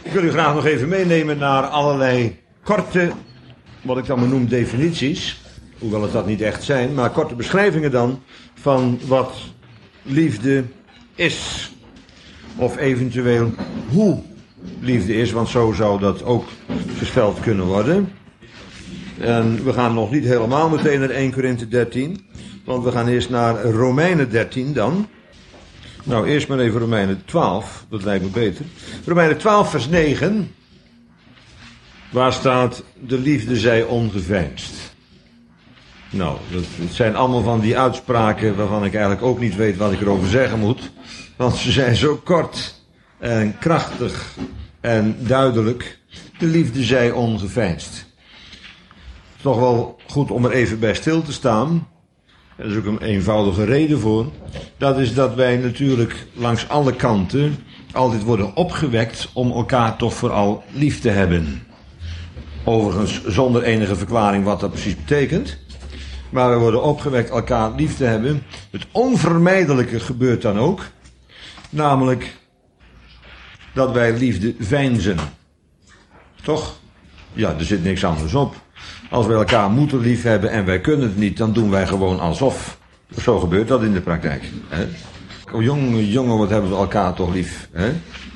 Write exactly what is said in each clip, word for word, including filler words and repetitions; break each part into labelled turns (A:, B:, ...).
A: Ik wil u graag nog even meenemen naar allerlei korte, wat ik dan maar noem definities. Hoewel het dat niet echt zijn, maar korte beschrijvingen dan van wat liefde is. Of eventueel hoe liefde is, want zo zou dat ook gespeld kunnen worden. En we gaan nog niet helemaal meteen naar Eerste Korinthe dertien, want we gaan eerst naar Romeinen dertien dan. Nou, eerst maar even Romeinen twaalf, dat lijkt me beter. Romeinen twaalf vers negen, waar staat: de liefde zij ongeveinsd. Nou, dat, het zijn allemaal van die uitspraken waarvan ik eigenlijk ook niet weet wat ik erover zeggen moet. Want ze zijn zo kort en krachtig en duidelijk. De liefde zij ongeveinsd. Het is toch wel goed om er even bij stil te staan. Er is ook een eenvoudige reden voor. Dat is dat wij natuurlijk langs alle kanten altijd worden opgewekt om elkaar toch vooral lief te hebben. Overigens zonder enige verklaring wat dat precies betekent. Maar we worden opgewekt elkaar lief te hebben. Het onvermijdelijke gebeurt dan ook. Namelijk dat wij liefde veinzen. Toch? Ja, er zit niks anders op. Als wij elkaar moeten lief hebben en wij kunnen het niet, dan doen wij gewoon alsof. Zo gebeurt dat in de praktijk. Hè? Oh, jongen, jongen, wat hebben we elkaar toch lief. Hè?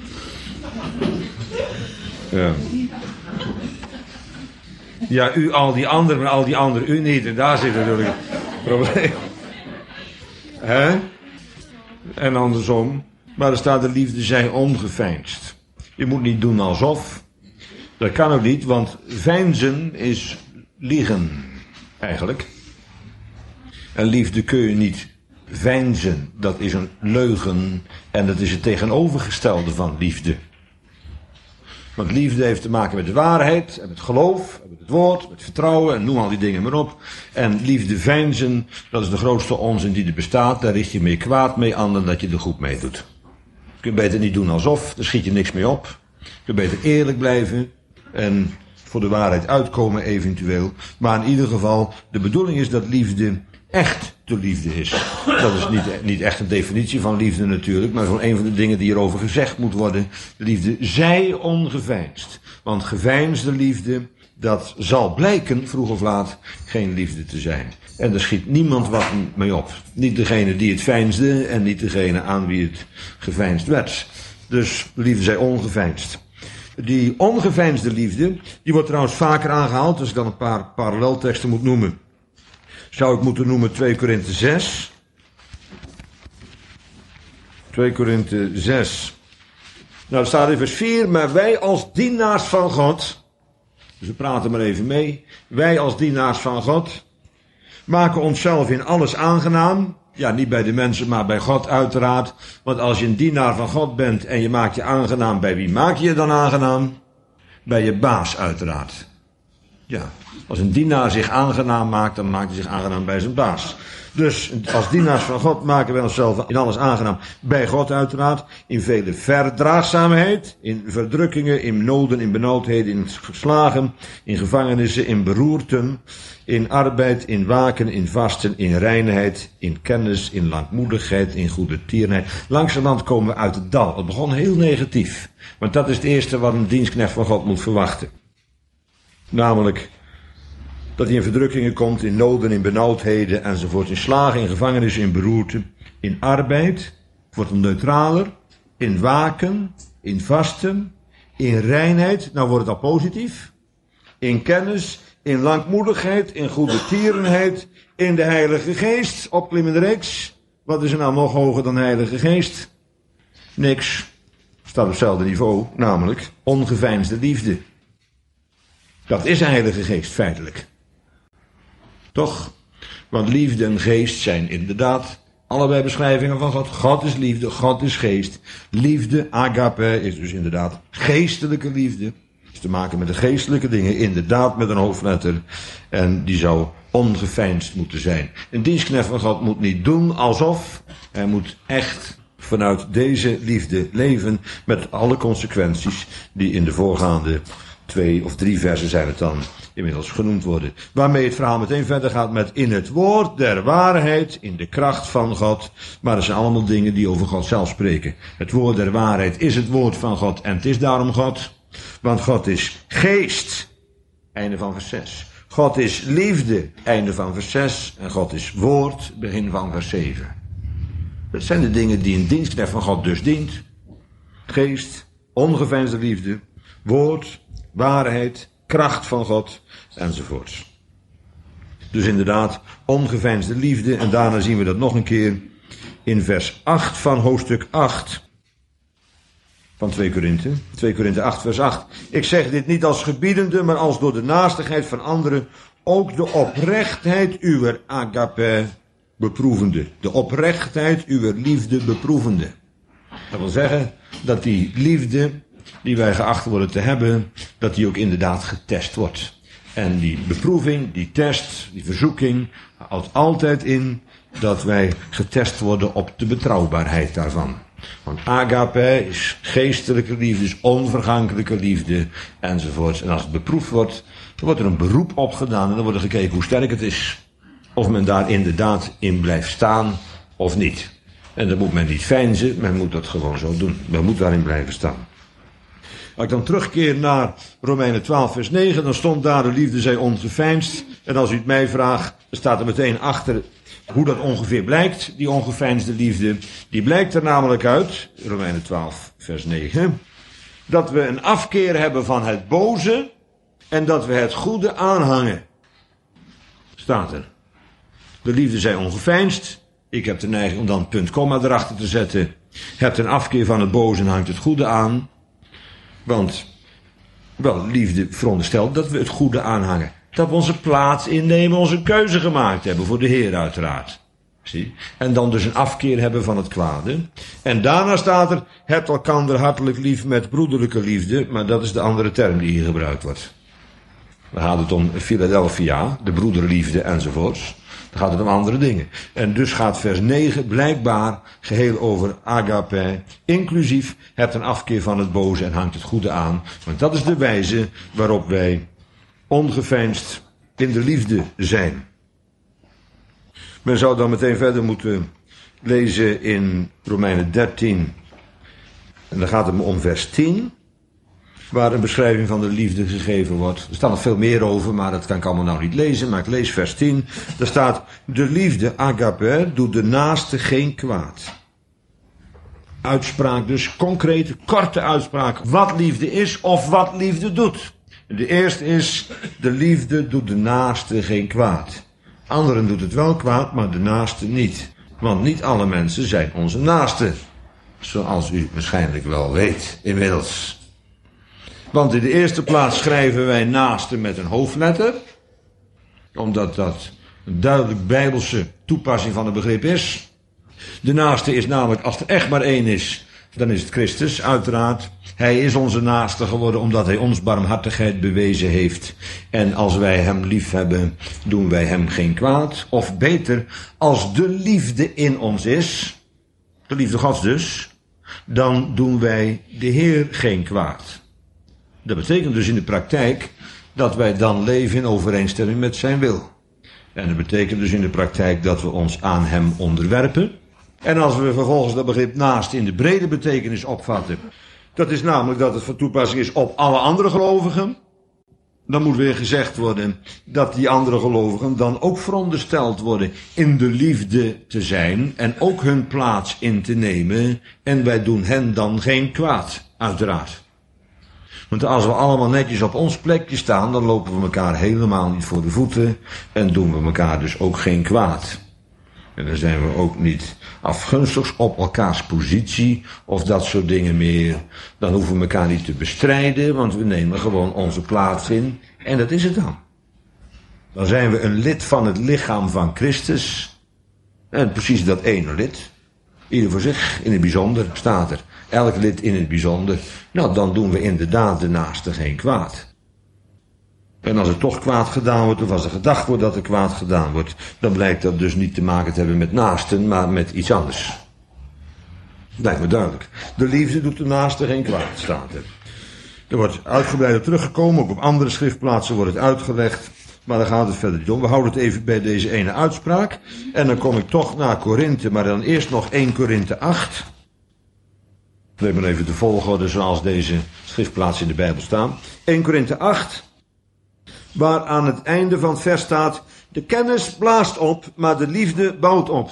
A: Ja. Ja, u al die anderen, maar al die anderen u niet. En daar zit natuurlijk het probleem. Hè? En andersom. Maar er staat: de liefde zij ongeveinsd. Je moet niet doen alsof. Dat kan ook niet, want veinzen is liegen, eigenlijk. En liefde kun je niet veinzen. Dat is een leugen. En dat is het tegenovergestelde van liefde. Want liefde heeft te maken met de waarheid, en met geloof, en met het woord, met vertrouwen, en noem al die dingen maar op. En liefde veinzen, dat is de grootste onzin die er bestaat. Daar richt je meer kwaad mee aan dan dat je er goed mee doet. Je kunt beter niet doen alsof, daar schiet je niks mee op. Je kunt beter eerlijk blijven en voor de waarheid uitkomen eventueel. Maar in ieder geval, de bedoeling is dat liefde echt de liefde is. Dat is niet, niet echt een definitie van liefde natuurlijk, maar gewoon een van de dingen die erover gezegd moet worden. De liefde zij ongeveinsd. Want geveinsde liefde, dat zal blijken, vroeg of laat, geen liefde te zijn. En er schiet niemand wat mee op. Niet degene die het veinsde en niet degene aan wie het geveinsd werd. Dus de liefde zij ongeveinsd. Die ongeveinsde liefde, die wordt trouwens vaker aangehaald, als ik dan een paar parallelteksten moet noemen. Zou ik moeten noemen twee Korinthe zes. twee Korinthe zes. Nou, er staat in vers vier, maar wij als dienaars van God, dus we praten maar even mee, wij als dienaars van God, maken onszelf in alles aangenaam. Ja, niet bij de mensen, maar bij God uiteraard. Want als je een dienaar van God bent en je maakt je aangenaam, bij wie maak je je dan aangenaam? Bij je baas uiteraard. Ja, als een dienaar zich aangenaam maakt, dan maakt hij zich aangenaam bij zijn baas. Dus als dienaars van God maken wij onszelf in alles aangenaam. Bij God uiteraard, in vele verdraagzaamheid, in verdrukkingen, in noden, in benauwdheden, in geslagen, in gevangenissen, in beroerten, in arbeid, in waken, in vasten, in reinheid, in kennis, in langmoedigheid, in goede tierenheid. Langzamerhand komen we uit het dal. Het begon heel negatief, want dat is het eerste wat een dienstknecht van God moet verwachten. Namelijk dat hij in verdrukkingen komt, in noden, in benauwdheden enzovoort, in slagen, in gevangenissen, in beroerte, in arbeid, wordt hem neutraler, in waken, in vasten, in reinheid, nou wordt het al positief, in kennis, in langmoedigheid, in goede tierenheid, in de Heilige Geest, opklimmende reeks. Wat is er nou nog hoger dan Heilige Geest? Niks. Staat op hetzelfde niveau, namelijk ongeveinsde liefde. Dat is de Heilige Geest feitelijk. Toch? Want liefde en geest zijn inderdaad allebei beschrijvingen van God. God is liefde, God is geest. Liefde, agape, is dus inderdaad geestelijke liefde. Is te maken met de geestelijke dingen, inderdaad met een hoofdletter. En die zou ongeveinsd moeten zijn. Een dienstknecht van God moet niet doen alsof. Hij moet echt vanuit deze liefde leven met alle consequenties die in de voorgaande twee of drie versen zijn het dan inmiddels genoemd worden. Waarmee het verhaal meteen verder gaat met in het woord der waarheid, in de kracht van God. Maar dat zijn allemaal dingen die over God zelf spreken. Het woord der waarheid is het woord van God en het is daarom God. Want God is geest. Einde van vers zes. God is liefde. Einde van vers zes. En God is woord. Begin van vers zeven. Dat zijn de dingen die een dienstknecht van God dus dient. Geest, ongeveinsde liefde, woord, waarheid, kracht van God, enzovoorts. Dus inderdaad, ongeveinsde liefde. En daarna zien we dat nog een keer in vers acht van hoofdstuk acht van twee Korinthe. twee Korinthe acht vers acht. Ik zeg dit niet als gebiedende, maar als door de naastigheid van anderen ook de oprechtheid uwer agape beproevende. De oprechtheid uwer liefde beproevende. Dat wil zeggen dat die liefde die wij geacht worden te hebben, dat die ook inderdaad getest wordt. En die beproeving, die test, die verzoeking houdt altijd in dat wij getest worden op de betrouwbaarheid daarvan. Want agape is geestelijke liefde, is onvergankelijke liefde, enzovoorts. En als het beproefd wordt, dan wordt er een beroep op gedaan en dan wordt er gekeken hoe sterk het is. Of men daar inderdaad in blijft staan of niet. En dat moet men niet veinzen, men moet dat gewoon zo doen. Men moet daarin blijven staan. Als ik dan terugkeer naar Romeinen twaalf vers negen, dan stond daar de liefde zij ongeveinsd. En als u het mij vraagt, dan staat er meteen achter hoe dat ongeveer blijkt, die ongeveinsde liefde. Die blijkt er namelijk uit, Romeinen twaalf vers negen, dat we een afkeer hebben van het boze en dat we het goede aanhangen. Staat er. De liefde zij ongeveinsd. Ik heb de neiging om dan punt komma erachter te zetten. Hebt een afkeer van het boze en hangt het goede aan. Want, wel, liefde veronderstelt dat we het goede aanhangen. Dat we onze plaats innemen, onze keuze gemaakt hebben voor de Heer uiteraard. Zie? En dan dus een afkeer hebben van het kwade. En daarna staat er, hebt elkander hartelijk lief met broederlijke liefde. Maar dat is de andere term die hier gebruikt wordt. Dan gaat het om Philadelphia, de broederliefde enzovoorts. Dan gaat het om andere dingen. En dus gaat vers negen blijkbaar geheel over agape, inclusief hebt een afkeer van het boze en hangt het goede aan. Want dat is de wijze waarop wij ongeveinsd in de liefde zijn. Men zou dan meteen verder moeten lezen in Romeinen dertien. En dan gaat het om vers tien. Waar een beschrijving van de liefde gegeven wordt. Er staat nog veel meer over, maar dat kan ik allemaal nou niet lezen. Maar ik lees vers tien. Daar staat, de liefde, agape, doet de naaste geen kwaad. Uitspraak dus, concrete, korte uitspraak. Wat liefde is of wat liefde doet. De eerste is, de liefde doet de naaste geen kwaad. Anderen doet het wel kwaad, maar de naaste niet. Want niet alle mensen zijn onze naaste. Zoals u waarschijnlijk wel weet inmiddels. Want in de eerste plaats schrijven wij naaste met een hoofdletter. Omdat dat een duidelijk bijbelse toepassing van het begrip is. De naaste is namelijk, als er echt maar één is, dan is het Christus, uiteraard. Hij is onze naaste geworden omdat hij ons barmhartigheid bewezen heeft. En als wij hem lief hebben, doen wij hem geen kwaad. Of beter, als de liefde in ons is, de liefde Gods dus, dan doen wij de Heer geen kwaad. Dat betekent dus in de praktijk dat wij dan leven in overeenstemming met zijn wil. En dat betekent dus in de praktijk dat we ons aan hem onderwerpen. En als we vervolgens dat begrip naast in de brede betekenis opvatten, dat is namelijk dat het van toepassing is op alle andere gelovigen, dan moet weer gezegd worden dat die andere gelovigen dan ook verondersteld worden in de liefde te zijn en ook hun plaats in te nemen. En wij doen hen dan geen kwaad, uiteraard. Want als we allemaal netjes op ons plekje staan, dan lopen we elkaar helemaal niet voor de voeten en doen we elkaar dus ook geen kwaad. En dan zijn we ook niet afgunstigs op elkaars positie of dat soort dingen meer. Dan hoeven we elkaar niet te bestrijden, want we nemen gewoon onze plaats in en dat is het dan. Dan zijn we een lid van het lichaam van Christus en precies dat ene lid. Ieder voor zich, in het bijzonder, staat er. Elk lid in het bijzonder. Nou, dan doen we inderdaad de naaste geen kwaad. En als er toch kwaad gedaan wordt, of als er gedacht wordt dat er kwaad gedaan wordt, dan blijkt dat dus niet te maken te hebben met naasten, maar met iets anders. Lijkt me duidelijk. De liefde doet de naaste geen kwaad, staat er. Er wordt uitgebreider teruggekomen, ook op andere schriftplaatsen wordt het uitgelegd. Maar dan gaat het verder niet om. We houden het even bij deze ene uitspraak. En dan kom ik toch naar Korinthe, maar dan eerst nog één Korinthe acht. Neem maar even de volgorde zoals deze schriftplaatsen in de Bijbel staan. Eerste Korinthe acht, waar aan het einde van het vers staat: de kennis blaast op, maar de liefde bouwt op.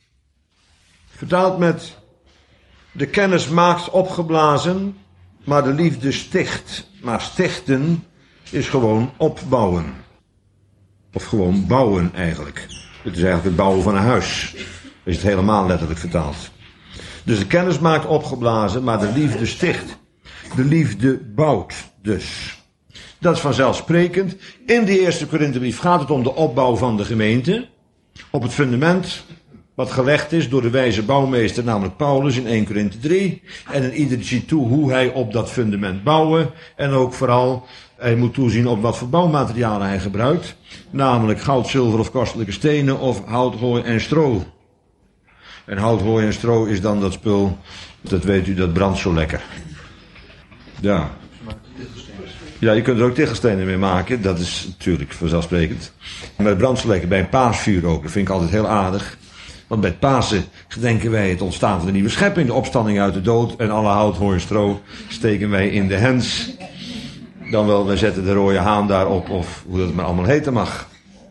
A: Vertaald met: de kennis maakt opgeblazen, maar de liefde sticht. Maar stichten is gewoon opbouwen. Of gewoon bouwen eigenlijk. Het is eigenlijk het bouwen van een huis. Is het helemaal letterlijk vertaald. Dus de kennis maakt opgeblazen, maar de liefde sticht. De liefde bouwt dus. Dat is vanzelfsprekend. In die eerste Korinthebrief gaat het om de opbouw van de gemeente. Op het fundament wat gelegd is door de wijze bouwmeester, namelijk Paulus in Eerste Korinthe drie. En in ieder ziet toe hoe hij op dat fundament bouwen. En ook vooral, hij moet toezien op wat voor bouwmaterialen hij gebruikt. Namelijk goud, zilver of kostelijke stenen of hout, hooi en stro. En hout, hooi en stro is dan dat spul, dat weet u, dat brandt zo lekker. Ja. Ja, je kunt er ook tegelstenen mee maken, dat is natuurlijk vanzelfsprekend. Maar het brandt zo lekker bij een paasvuur ook, dat vind ik altijd heel aardig. Want bij het Pasen gedenken wij het ontstaan van de nieuwe schepping, de opstanding uit de dood. En alle hout, hooi en stro steken wij in de hens. Dan wel, wij zetten de rode haan daarop, of hoe dat maar allemaal heten mag.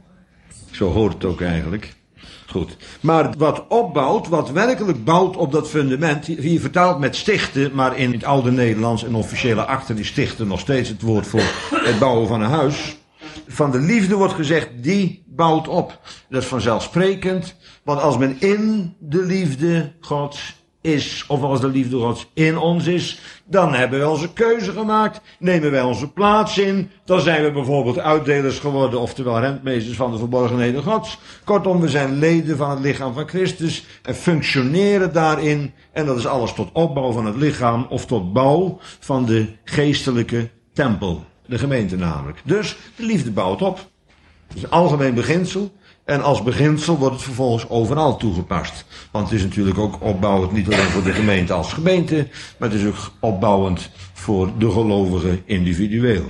A: Zo hoort het ook eigenlijk. Goed. Maar wat opbouwt, wat werkelijk bouwt op dat fundament, hier vertaald met stichten, maar in het oude Nederlands en officiële akten is stichten nog steeds het woord voor het bouwen van een huis. Van de liefde wordt gezegd, die bouwt op. Dat is vanzelfsprekend, want als men in de liefde Gods is, of als de liefde Gods in ons is, dan hebben we onze keuze gemaakt, nemen wij onze plaats in, dan zijn we bijvoorbeeld uitdelers geworden, oftewel rentmeesters van de verborgenheden Gods. Kortom, we zijn leden van het lichaam van Christus en functioneren daarin, en dat is alles tot opbouw van het lichaam, of tot bouw van de geestelijke tempel. De gemeente namelijk. Dus de liefde bouwt op. Dat is een algemeen beginsel. En als beginsel wordt het vervolgens overal toegepast. Want het is natuurlijk ook opbouwend niet alleen voor de gemeente als gemeente, maar het is ook opbouwend voor de gelovigen individueel.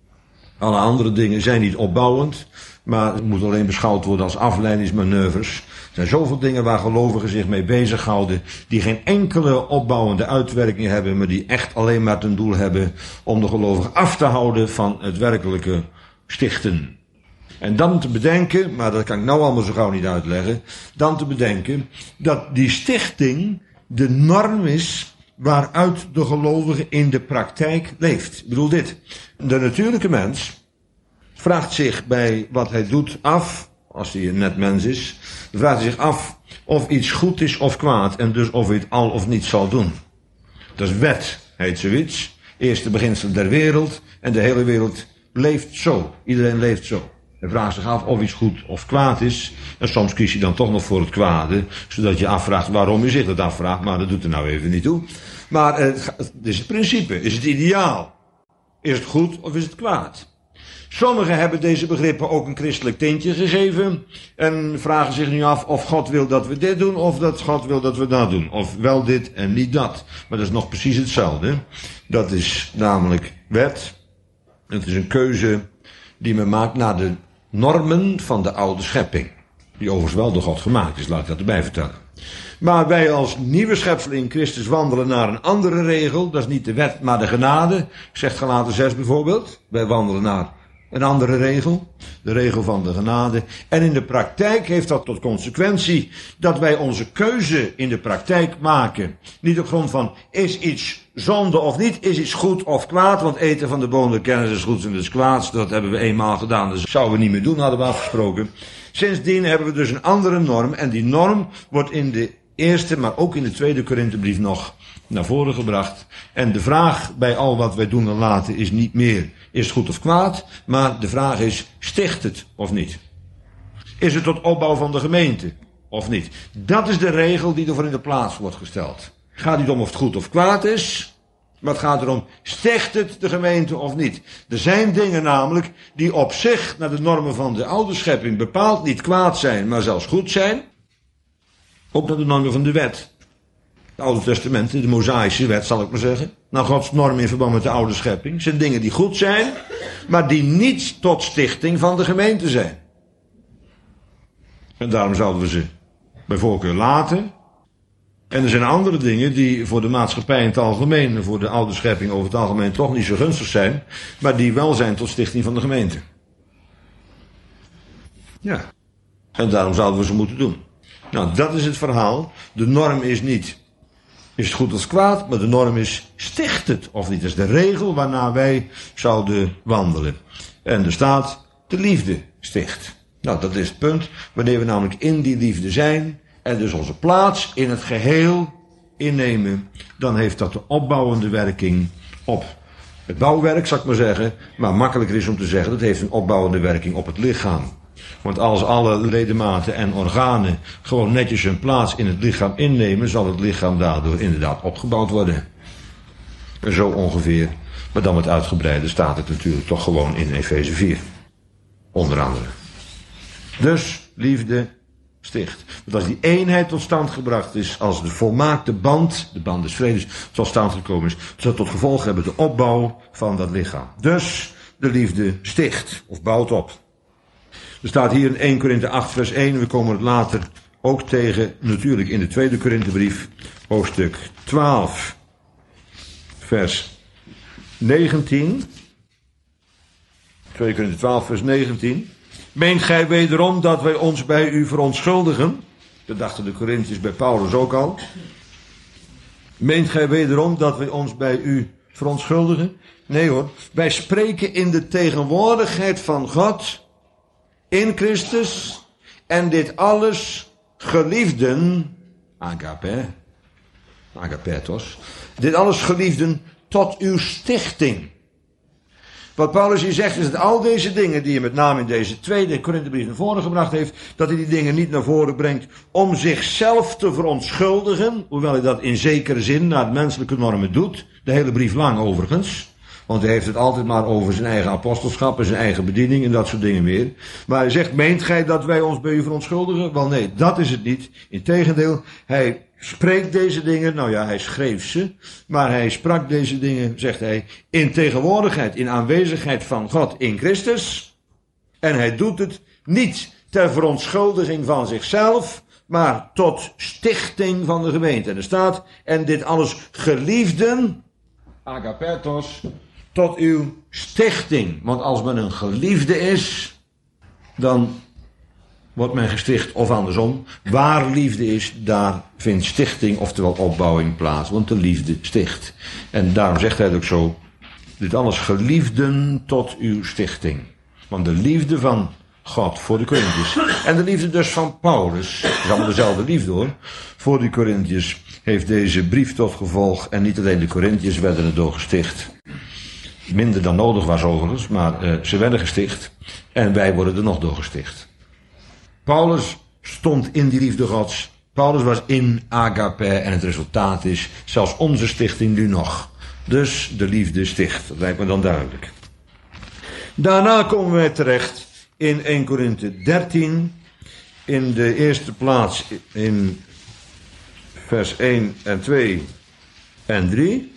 A: Alle andere dingen zijn niet opbouwend, maar het moet alleen beschouwd worden als afleidingsmanoeuvres. Er zijn zoveel dingen waar gelovigen zich mee bezighouden, die geen enkele opbouwende uitwerking hebben, maar die echt alleen maar ten doel hebben om de gelovigen af te houden van het werkelijke stichten. En dan te bedenken, maar dat kan ik nou allemaal zo gauw niet uitleggen, dan te bedenken dat die stichting de norm is waaruit de gelovige in de praktijk leeft. Ik bedoel dit, de natuurlijke mens vraagt zich bij wat hij doet af, als hij een net mens is, vraagt hij zich af of iets goed is of kwaad en dus of hij het al of niet zal doen. Dat is wet, heet zoiets. Eerste beginsel der wereld en de hele wereld leeft zo. Iedereen leeft zo. Hij vraagt zich af of iets goed of kwaad is. En soms kies je dan toch nog voor het kwade, zodat je afvraagt waarom je zich dat afvraagt, maar dat doet er nou even niet toe. Maar eh, het is het principe, is het ideaal? Is het goed of is het kwaad? Sommigen hebben deze begrippen ook een christelijk tintje gegeven en vragen zich nu af of God wil dat we dit doen of dat God wil dat we dat doen. Of wel dit en niet dat. Maar dat is nog precies hetzelfde. Dat is namelijk wet. Het is een keuze die men maakt naar de normen van de oude schepping. Die overigens wel door God gemaakt is, laat ik dat erbij vertellen. Maar wij als nieuwe schepsel in Christus wandelen naar een andere regel. Dat is niet de wet, maar de genade. Zegt Galaten zes bijvoorbeeld. Wij wandelen naar een andere regel. De regel van de genade. En in de praktijk heeft dat tot consequentie dat wij onze keuze in de praktijk maken. Niet op grond van, is iets zonde of niet, is iets goed of kwaad. Want eten van de boom der kennis is goed en is kwaad. Dat hebben we eenmaal gedaan, dus dat zouden we niet meer doen, hadden we afgesproken. Sindsdien hebben we dus een andere norm. En die norm wordt in de eerste, maar ook in de tweede Korinthebrief nog naar voren gebracht. En de vraag bij al wat wij doen en laten is niet meer, is het goed of kwaad? Maar de vraag is, sticht het of niet? Is het tot opbouw van de gemeente of niet? Dat is de regel die ervoor in de plaats wordt gesteld. Het gaat niet om of het goed of kwaad is, maar het gaat erom, sticht het de gemeente of niet? Er zijn dingen namelijk die op zich naar de normen van de oude schepping bepaald niet kwaad zijn, maar zelfs goed zijn. Ook naar de normen van de wet. Het Oude Testament, de Mosaïsche wet zal ik maar zeggen. Naar Gods normen in verband met de oude schepping. Zijn dingen die goed zijn, maar die niet tot stichting van de gemeente zijn. En daarom zouden we ze bij voorkeur laten. En er zijn andere dingen die voor de maatschappij in het algemeen, en voor de oude schepping over het algemeen toch niet zo gunstig zijn, maar die wel zijn tot stichting van de gemeente. Ja. En daarom zouden we ze moeten doen. Nou, dat is het verhaal. De norm is niet, is het goed of kwaad, maar de norm is, sticht het of niet. Dat is de regel waarna wij zouden wandelen. En er staat, de liefde sticht. Nou, dat is het punt. Wanneer we namelijk in die liefde zijn en dus onze plaats in het geheel innemen, dan heeft dat de opbouwende werking op het bouwwerk, zal ik maar zeggen. Maar makkelijker is om te zeggen, dat heeft een opbouwende werking op het lichaam. Want als alle ledematen en organen gewoon netjes hun plaats in het lichaam innemen, zal het lichaam daardoor inderdaad opgebouwd worden. En zo ongeveer, maar dan met uitgebreide staat het natuurlijk toch gewoon in Efeze vier. Onder andere. Dus liefde sticht. Want als die eenheid tot stand gebracht is, als de volmaakte band, de band des vredes, tot stand gekomen is, zal tot gevolg hebben de opbouw van dat lichaam. Dus de liefde sticht, of bouwt op. Er staat hier in Eerste Korinthe acht vers één, we komen het later ook tegen, natuurlijk in de tweede Korinthebrief, hoofdstuk twaalf, vers negentien. tweede Korinthe twaalf vers negentien. Meent gij wederom dat wij ons bij u verontschuldigen? Dat dachten de Korinthiërs bij Paulus ook al. Meent gij wederom dat wij ons bij u verontschuldigen? Nee hoor, wij spreken in de tegenwoordigheid van God, in Christus, en dit alles, geliefden, agape, agapetos, dit alles geliefden tot uw stichting. Wat Paulus hier zegt is dat al deze dingen die hij met name in deze tweede Korinthebrief naar voren gebracht heeft, dat hij die dingen niet naar voren brengt om zichzelf te verontschuldigen, hoewel hij dat in zekere zin naar het menselijke normen doet, de hele brief lang overigens. Want hij heeft het altijd maar over zijn eigen apostelschap en zijn eigen bediening en dat soort dingen meer. Maar hij zegt, meent gij dat wij ons bij u verontschuldigen? Wel nee, dat is het niet. Integendeel, hij spreekt deze dingen, nou ja, hij schreef ze, maar hij sprak deze dingen, zegt hij, in tegenwoordigheid, in aanwezigheid van God in Christus. En hij doet het niet ter verontschuldiging van zichzelf, maar tot stichting van de gemeente. En er staat, en dit alles geliefden, agapetos, tot uw stichting. Want als men een geliefde is, dan wordt men gesticht, of andersom. Waar liefde is, daar vindt stichting, oftewel opbouwing plaats. Want de liefde sticht. En daarom zegt hij het ook zo, dit alles geliefden tot uw stichting. Want de liefde van God voor de Korinthiërs, en de liefde dus van Paulus, het is allemaal dezelfde liefde hoor, voor de Korinthiërs, heeft deze brief tot gevolg, en niet alleen de Korinthiërs werden erdoor gesticht. Minder dan nodig was overigens, maar uh, ze werden gesticht, en wij worden er nog door gesticht. Paulus stond in die liefde Gods, Paulus was in agape, en het resultaat is, zelfs onze stichting nu nog. Dus de liefde sticht, dat lijkt me dan duidelijk. Daarna komen wij terecht in Eerste Korinthe dertien, in de eerste plaats in vers één en twee en drie.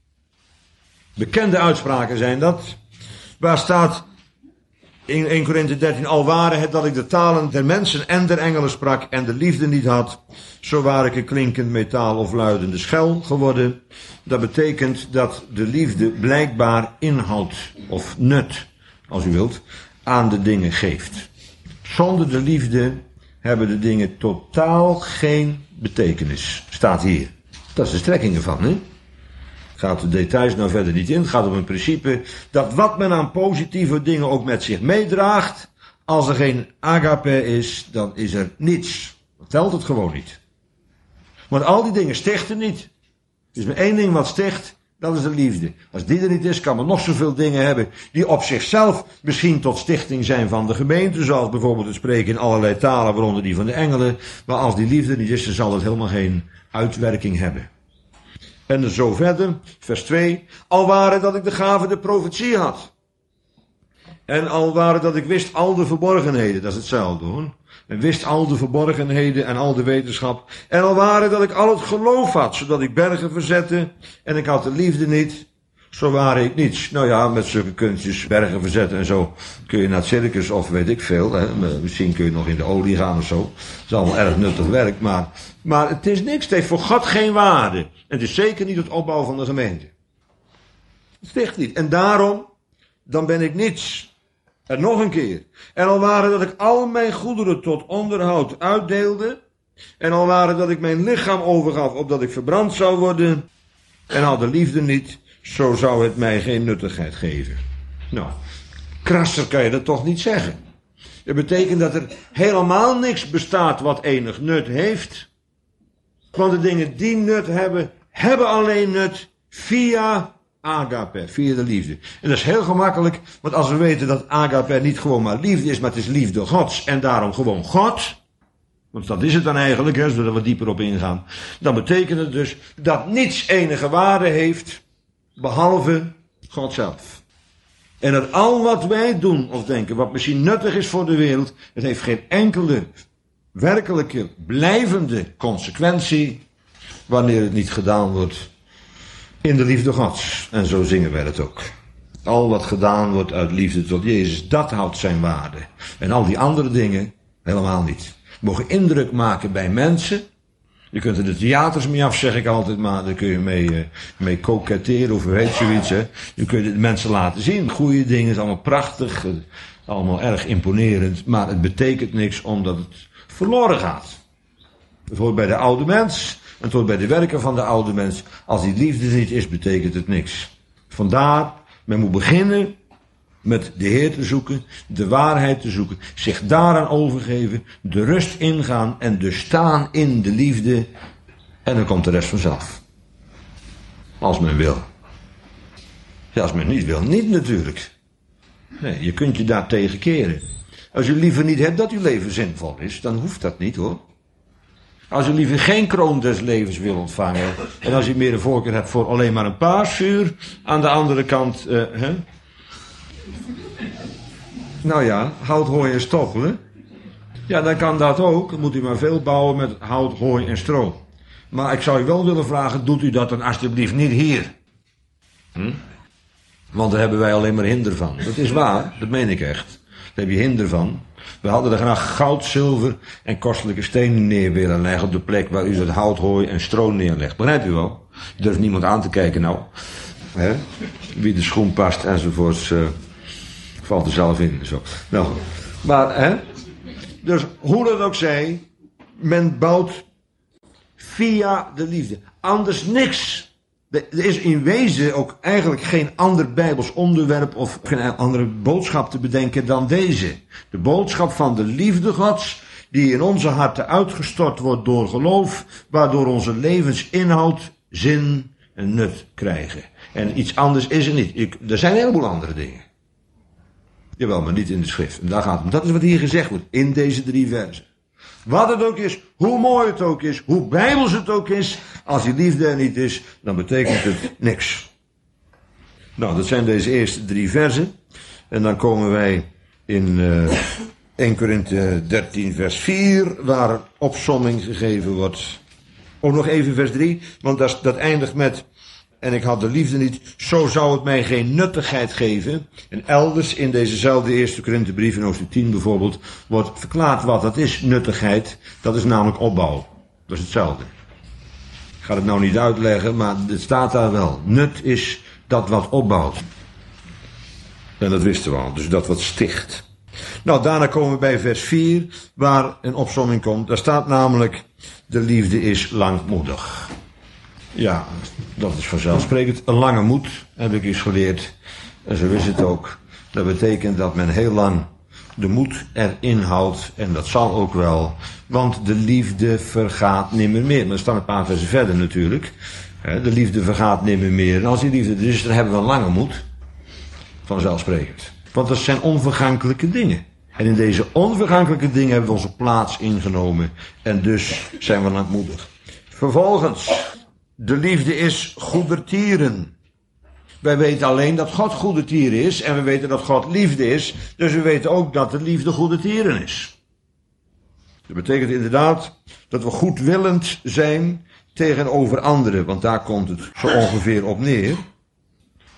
A: Bekende uitspraken zijn dat, waar staat in Eerste Korinthe dertien, al ware het dat ik de talen der mensen en der engelen sprak en de liefde niet had, zo waar ik een klinkend metaal of luidende schel geworden. Dat betekent dat de liefde blijkbaar inhoud of nut, als u wilt, aan de dingen geeft. Zonder de liefde hebben de dingen totaal geen betekenis. Staat hier. Dat is de strekking ervan, hè? Gaat de details nou verder niet in. Het gaat om een principe dat wat men aan positieve dingen ook met zich meedraagt, als er geen agape is, dan is er niets. Dan telt het gewoon niet. Want al die dingen stichten niet. Er is maar één ding wat sticht, dat is de liefde. Als die er niet is, kan men nog zoveel dingen hebben die op zichzelf misschien tot stichting zijn van de gemeente, zoals bijvoorbeeld het spreken in allerlei talen, waaronder die van de engelen. Maar als die liefde niet is, dan zal het helemaal geen uitwerking hebben. En zo verder, vers twee. Al ware dat ik de gave de profetie had. En al ware dat ik wist al de verborgenheden, dat is hetzelfde hoor. En wist al de verborgenheden en al de wetenschap. En al ware dat ik al het geloof had, zodat ik bergen verzette. En ik had de liefde niet. Zo waren ik niets. Nou ja, met zulke kunstjes, bergen verzetten en zo, kun je naar het circus of weet ik veel. Hè. Misschien kun je nog in de olie gaan of zo. Dat is allemaal erg nuttig werk, maar, maar het is niks. Het heeft voor God geen waarde. En het is zeker niet het opbouwen van de gemeente. Het is echt niet. En daarom, dan ben ik niets. En nog een keer. En al waren dat ik al mijn goederen tot onderhoud uitdeelde, en al waren dat ik mijn lichaam overgaf opdat ik verbrand zou worden, en had de liefde niet, zo zou het mij geen nuttigheid geven. Nou, krasser kan je dat toch niet zeggen. Dat betekent dat er helemaal niks bestaat wat enig nut heeft. Want de dingen die nut hebben, hebben alleen nut via agape, via de liefde. En dat is heel gemakkelijk, want als we weten dat agape niet gewoon maar liefde is, maar het is liefde Gods en daarom gewoon God, want dat is het dan eigenlijk, hè, zodat we dieper op ingaan, dan betekent het dus dat niets enige waarde heeft, behalve God zelf. En dat al wat wij doen of denken, wat misschien nuttig is voor de wereld, het heeft geen enkele werkelijke, blijvende consequentie, wanneer het niet gedaan wordt in de liefde Gods. En zo zingen wij het ook. Al wat gedaan wordt uit liefde tot Jezus, dat houdt zijn waarde. En al die andere dingen, helemaal niet. Mogen indruk maken bij mensen. Je kunt er de theaters mee af, zeg ik altijd, maar daar kun je mee, uh, mee koketteren of weet zoiets. Hè. Je kunt de mensen laten zien. Goede dingen, is allemaal prachtig, uh, allemaal erg imponerend. Maar het betekent niks omdat het verloren gaat. Het hoort bij de oude mens. En het hoort bij de werken van de oude mens. Als die liefde niet is, betekent het niks. Vandaar, men moet beginnen met de Heer te zoeken, de waarheid te zoeken, zich daaraan overgeven, de rust ingaan en dus staan in de liefde. En dan komt de rest vanzelf. Als men wil. Ja, als men niet wil, niet natuurlijk. Nee, je kunt je daar tegen keren. Als je liever niet hebt dat uw leven zinvol is, dan hoeft dat niet hoor. Als je liever geen kroon des levens wil ontvangen, en als je meer een voorkeur hebt voor alleen maar een paasvuur, aan de andere kant, uh, hè? Nou ja, hout, hooi en stoppelen. Ja, dan kan dat ook. Dan moet u maar veel bouwen met hout, hooi en stro. Maar ik zou u wel willen vragen, doet u dat dan alsjeblieft niet hier? Hm? Want daar hebben wij alleen maar hinder van. Dat is waar, dat meen ik echt. Daar heb je hinder van. We hadden er graag goud, zilver en kostelijke stenen neer willen leggen op de plek waar u dat hout, hooi en stro neerlegt. Begrijpt u wel? Er durft niemand aan te kijken nou. Hè? Wie de schoen past enzovoorts, uh, valt er zelf in. Zo. Nou, maar, hè? Dus hoe dat ook zij, men bouwt via de liefde. Anders niks. Er is in wezen ook eigenlijk geen ander Bijbels onderwerp of geen andere boodschap te bedenken dan deze. De boodschap van de liefde Gods, die in onze harten uitgestort wordt door geloof, waardoor onze levensinhoud, zin en nut krijgen. En iets anders is er niet. Ik, er zijn een heleboel andere dingen. Jawel, maar niet in de schrift. En daar gaat het om. Dat is wat hier gezegd wordt in deze drie versen. Wat het ook is, hoe mooi het ook is, hoe bijbels het ook is, als die liefde er niet is, dan betekent het niks. Nou, dat zijn deze eerste drie versen. En dan komen wij in uh, Eerste Korinthe dertien vers vier, waar een opsomming gegeven wordt. Ook nog even vers drie, want dat, dat eindigt met: en ik had de liefde niet, zo zou het mij geen nuttigheid geven. En elders in dezezelfde Eerste Korinthebrief, in hoofdstuk tien bijvoorbeeld, wordt verklaard wat dat is, nuttigheid. Dat is namelijk opbouw. Dat is hetzelfde. Ik ga het nou niet uitleggen, maar het staat daar wel. Nut is dat wat opbouwt. En dat wisten we al, dus dat wat sticht. Nou, daarna komen we bij vers vier, waar een opsomming komt. Daar staat namelijk: de liefde is langmoedig. Ja, dat is vanzelfsprekend. Een lange moed, heb ik eens geleerd. En zo is het ook. Dat betekent dat men heel lang de moed erin houdt. En dat zal ook wel. Want de liefde vergaat nimmer meer. Maar er staan een paar versen verder natuurlijk. De liefde vergaat nimmer meer. En als die liefde er is, dan hebben we een lange moed. Vanzelfsprekend. Want dat zijn onvergankelijke dingen. En in deze onvergankelijke dingen hebben we onze plaats ingenomen. En dus zijn we langmoedig. Vervolgens: de liefde is goedertieren. Wij weten alleen dat God goedertieren is. En we weten dat God liefde is. Dus we weten ook dat de liefde goedertieren is. Dat betekent inderdaad dat we goedwillend zijn tegenover anderen. Want daar komt het zo ongeveer op neer.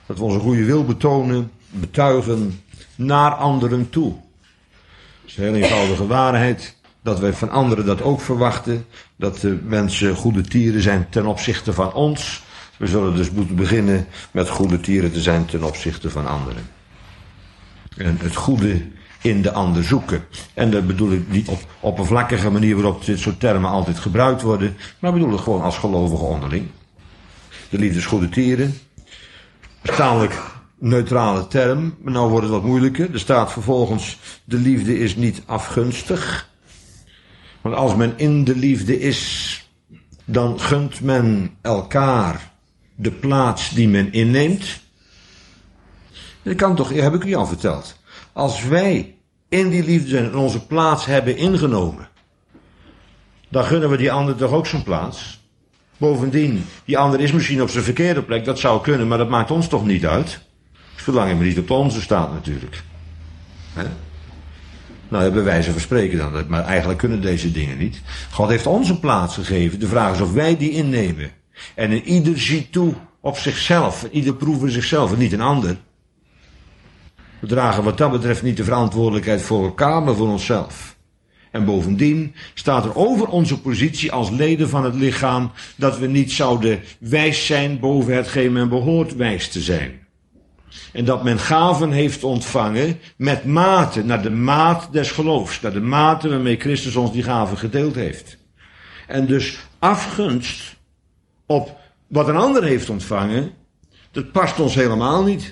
A: Dat we onze goede wil betonen, betuigen naar anderen toe. Dat is een heel eenvoudige waarheid. Dat wij van anderen dat ook verwachten. Dat de mensen goede tieren zijn ten opzichte van ons. We zullen dus moeten beginnen met goede tieren te zijn ten opzichte van anderen. En het goede in de ander zoeken. En dat bedoel ik niet op oppervlakkige manier waarop dit soort termen altijd gebruikt worden. Maar bedoel het gewoon als gelovige onderling. De liefde is goede tieren. Een tamelijk neutrale term. Maar nou wordt het wat moeilijker. Er staat vervolgens, de liefde is niet afgunstig. Want als men in de liefde is, dan gunt men elkaar de plaats die men inneemt. Dat kan toch, heb ik u al verteld. Als wij in die liefde zijn en onze plaats hebben ingenomen, dan gunnen we die ander toch ook zijn plaats. Bovendien, die ander is misschien op zijn verkeerde plek, dat zou kunnen, maar dat maakt ons toch niet uit. Zolang hij maar niet op de onze staat natuurlijk. He? Nou, bij wijze van spreken dan, maar eigenlijk kunnen deze dingen niet. God heeft ons een plaats gegeven, de vraag is of wij die innemen. En een ieder ziet toe op zichzelf, ieder proeft zichzelf en niet een ander. We dragen wat dat betreft niet de verantwoordelijkheid voor elkaar, maar voor onszelf. En bovendien staat er over onze positie als leden van het lichaam dat we niet zouden wijs zijn boven hetgeen men behoort wijs te zijn. En dat men gaven heeft ontvangen met mate, naar de maat des geloofs, naar de mate waarmee Christus ons die gaven gedeeld heeft. En dus afgunst op wat een ander heeft ontvangen, dat past ons helemaal niet.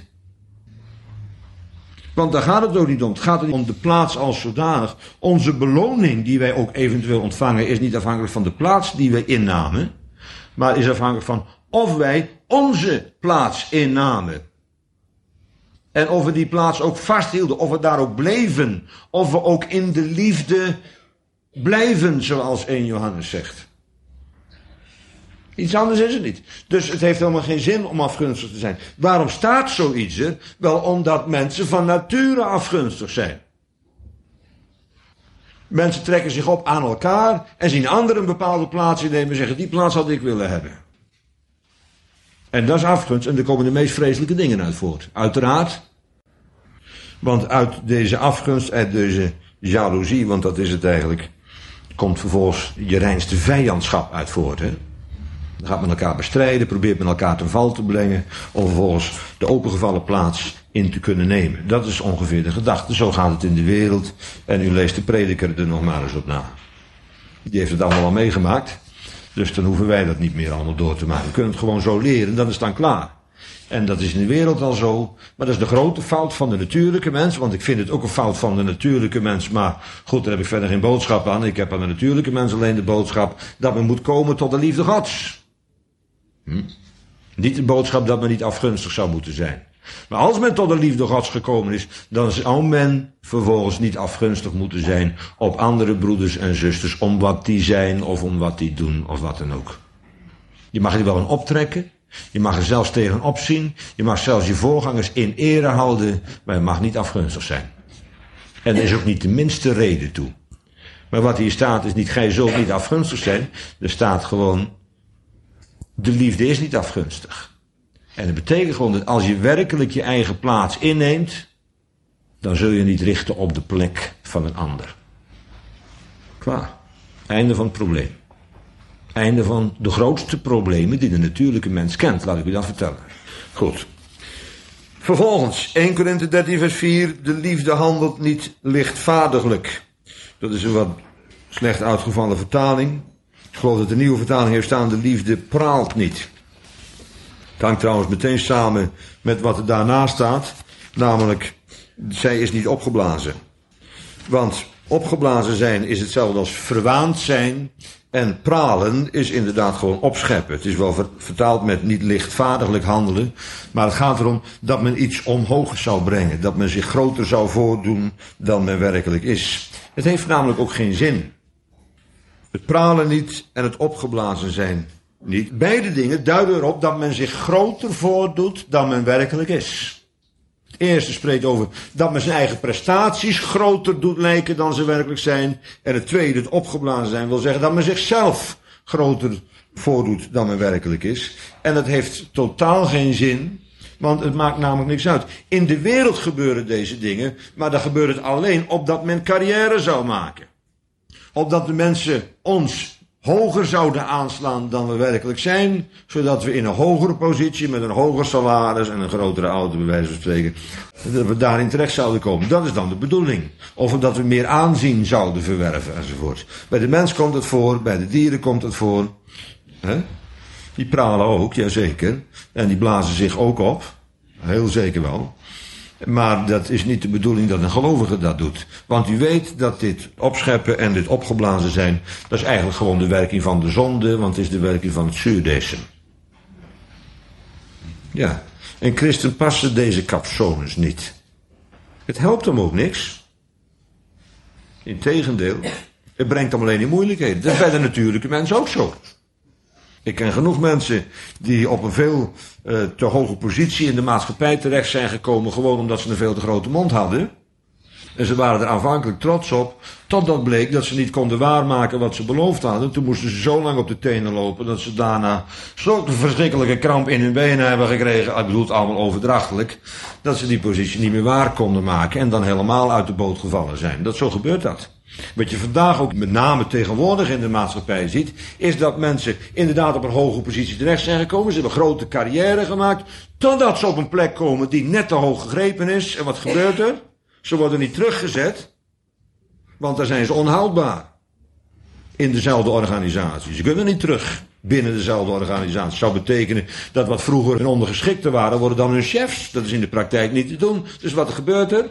A: Want daar gaat het ook niet om. Het gaat om de plaats als zodanig. Onze beloning die wij ook eventueel ontvangen is niet afhankelijk van de plaats die wij innamen, maar is afhankelijk van of wij onze plaats innamen. En of we die plaats ook vasthielden, of we daar ook bleven, of we ook in de liefde blijven, zoals eerste Johannes zegt. Iets anders is het niet. Dus het heeft helemaal geen zin om afgunstig te zijn. Waarom staat zoiets er? Wel omdat mensen van nature afgunstig zijn. Mensen trekken zich op aan elkaar en zien anderen een bepaalde plaats innemen en zeggen, die plaats had ik willen hebben. En dat is afgunst en er komen de meest vreselijke dingen uit voort. Uiteraard. Want uit deze afgunst, uit deze jaloezie, want dat is het eigenlijk, komt vervolgens je reinste vijandschap uit voort, hè. Dan gaat men elkaar bestrijden, probeert men elkaar ten val te brengen, om vervolgens de opengevallen plaats in te kunnen nemen. Dat is ongeveer de gedachte. Zo gaat het in de wereld. En u leest de prediker er nog maar eens op na. Die heeft het allemaal al meegemaakt. Dus dan hoeven wij dat niet meer allemaal door te maken. We kunnen het gewoon zo leren, dan is het dan klaar. En dat is in de wereld al zo. Maar dat is de grote fout van de natuurlijke mens. Want ik vind het ook een fout van de natuurlijke mens. Maar goed, daar heb ik verder geen boodschap aan. Ik heb aan de natuurlijke mens alleen de boodschap dat men moet komen tot de liefde Gods. Hm? Niet de boodschap dat men niet afgunstig zou moeten zijn. Maar als men tot de liefde Gods gekomen is, dan zou men vervolgens niet afgunstig moeten zijn op andere broeders en zusters, om wat die zijn of om wat die doen of wat dan ook. Je mag er wel een optrekken, je mag er zelfs tegen opzien, je mag zelfs je voorgangers in ere houden, maar je mag niet afgunstig zijn. En er is ook niet de minste reden toe. Maar wat hier staat is niet, gij zult niet afgunstig zijn, er staat gewoon, de liefde is niet afgunstig. En dat betekent gewoon dat als je werkelijk je eigen plaats inneemt, dan zul je niet richten op de plek van een ander. Klaar. Einde van het probleem. Einde van de grootste problemen die de natuurlijke mens kent, laat ik u dat vertellen. Goed. Vervolgens, eerste Korinthe dertien vers vier, de liefde handelt niet lichtvaardiglijk. Dat is een wat slecht uitgevallen vertaling. Ik geloof dat de nieuwe vertaling heeft staan, de liefde praalt niet. Het hangt trouwens meteen samen met wat er daarna staat, namelijk, zij is niet opgeblazen. Want opgeblazen zijn is hetzelfde als verwaand zijn, en pralen is inderdaad gewoon opscheppen. Het is wel vertaald met niet lichtvaardiglijk handelen, maar het gaat erom dat men iets omhoog zou brengen, dat men zich groter zou voordoen dan men werkelijk is. Het heeft namelijk ook geen zin. Het pralen niet en het opgeblazen zijn niet. Beide dingen duiden erop dat men zich groter voordoet dan men werkelijk is. Het eerste spreekt over dat men zijn eigen prestaties groter doet lijken dan ze werkelijk zijn. En het tweede, het opgeblazen zijn, wil zeggen dat men zichzelf groter voordoet dan men werkelijk is. En het heeft totaal geen zin Want het maakt namelijk niks uit. In de wereld gebeuren deze dingen, maar dan gebeurt het alleen opdat men carrière zou maken. Opdat de mensen ons hoger zouden aanslaan dan we werkelijk zijn, zodat we in een hogere positie, met een hoger salaris en een grotere auto, bij wijze van spreken, dat we daarin terecht zouden komen. Dat is dan de bedoeling. Of dat we meer aanzien zouden verwerven, enzovoort. Bij de mens komt het voor, bij de dieren komt het voor. He? Die pralen ook, jazeker. En die blazen zich ook op. Heel zeker wel. Maar dat is niet de bedoeling dat een gelovige dat doet. Want u weet dat dit opscheppen en dit opgeblazen zijn, dat is eigenlijk gewoon de werking van de zonde, want het is de werking van het zuurdessen. Ja, en christen passen deze capsones niet. Het helpt hem ook niks. Integendeel, het brengt hem alleen in moeilijkheden. Dat is bij de natuurlijke mens ook zo. Ik ken genoeg mensen die op een veel uh, te hoge positie in de maatschappij terecht zijn gekomen, gewoon omdat ze een veel te grote mond hadden. En ze waren er aanvankelijk trots op, totdat bleek dat ze niet konden waarmaken wat ze beloofd hadden. Toen moesten ze zo lang op de tenen lopen dat ze daarna zo'n verschrikkelijke kramp in hun benen hebben gekregen, ik bedoel het allemaal overdrachtelijk, dat ze die positie niet meer waar konden maken en dan helemaal uit de boot gevallen zijn. Dat, zo gebeurt dat. Wat je vandaag ook met name tegenwoordig in de maatschappij ziet, is dat mensen inderdaad op een hoge positie terecht zijn gekomen. Ze hebben grote carrière gemaakt, totdat ze op een plek komen die net te hoog gegrepen is. En wat gebeurt er? Ze worden niet teruggezet, want dan zijn ze onhoudbaar. In dezelfde organisatie. Ze kunnen niet terug binnen dezelfde organisatie. Dat zou betekenen dat wat vroeger hun ondergeschikten waren, worden dan hun chefs. Dat is in de praktijk niet te doen. Dus wat gebeurt er?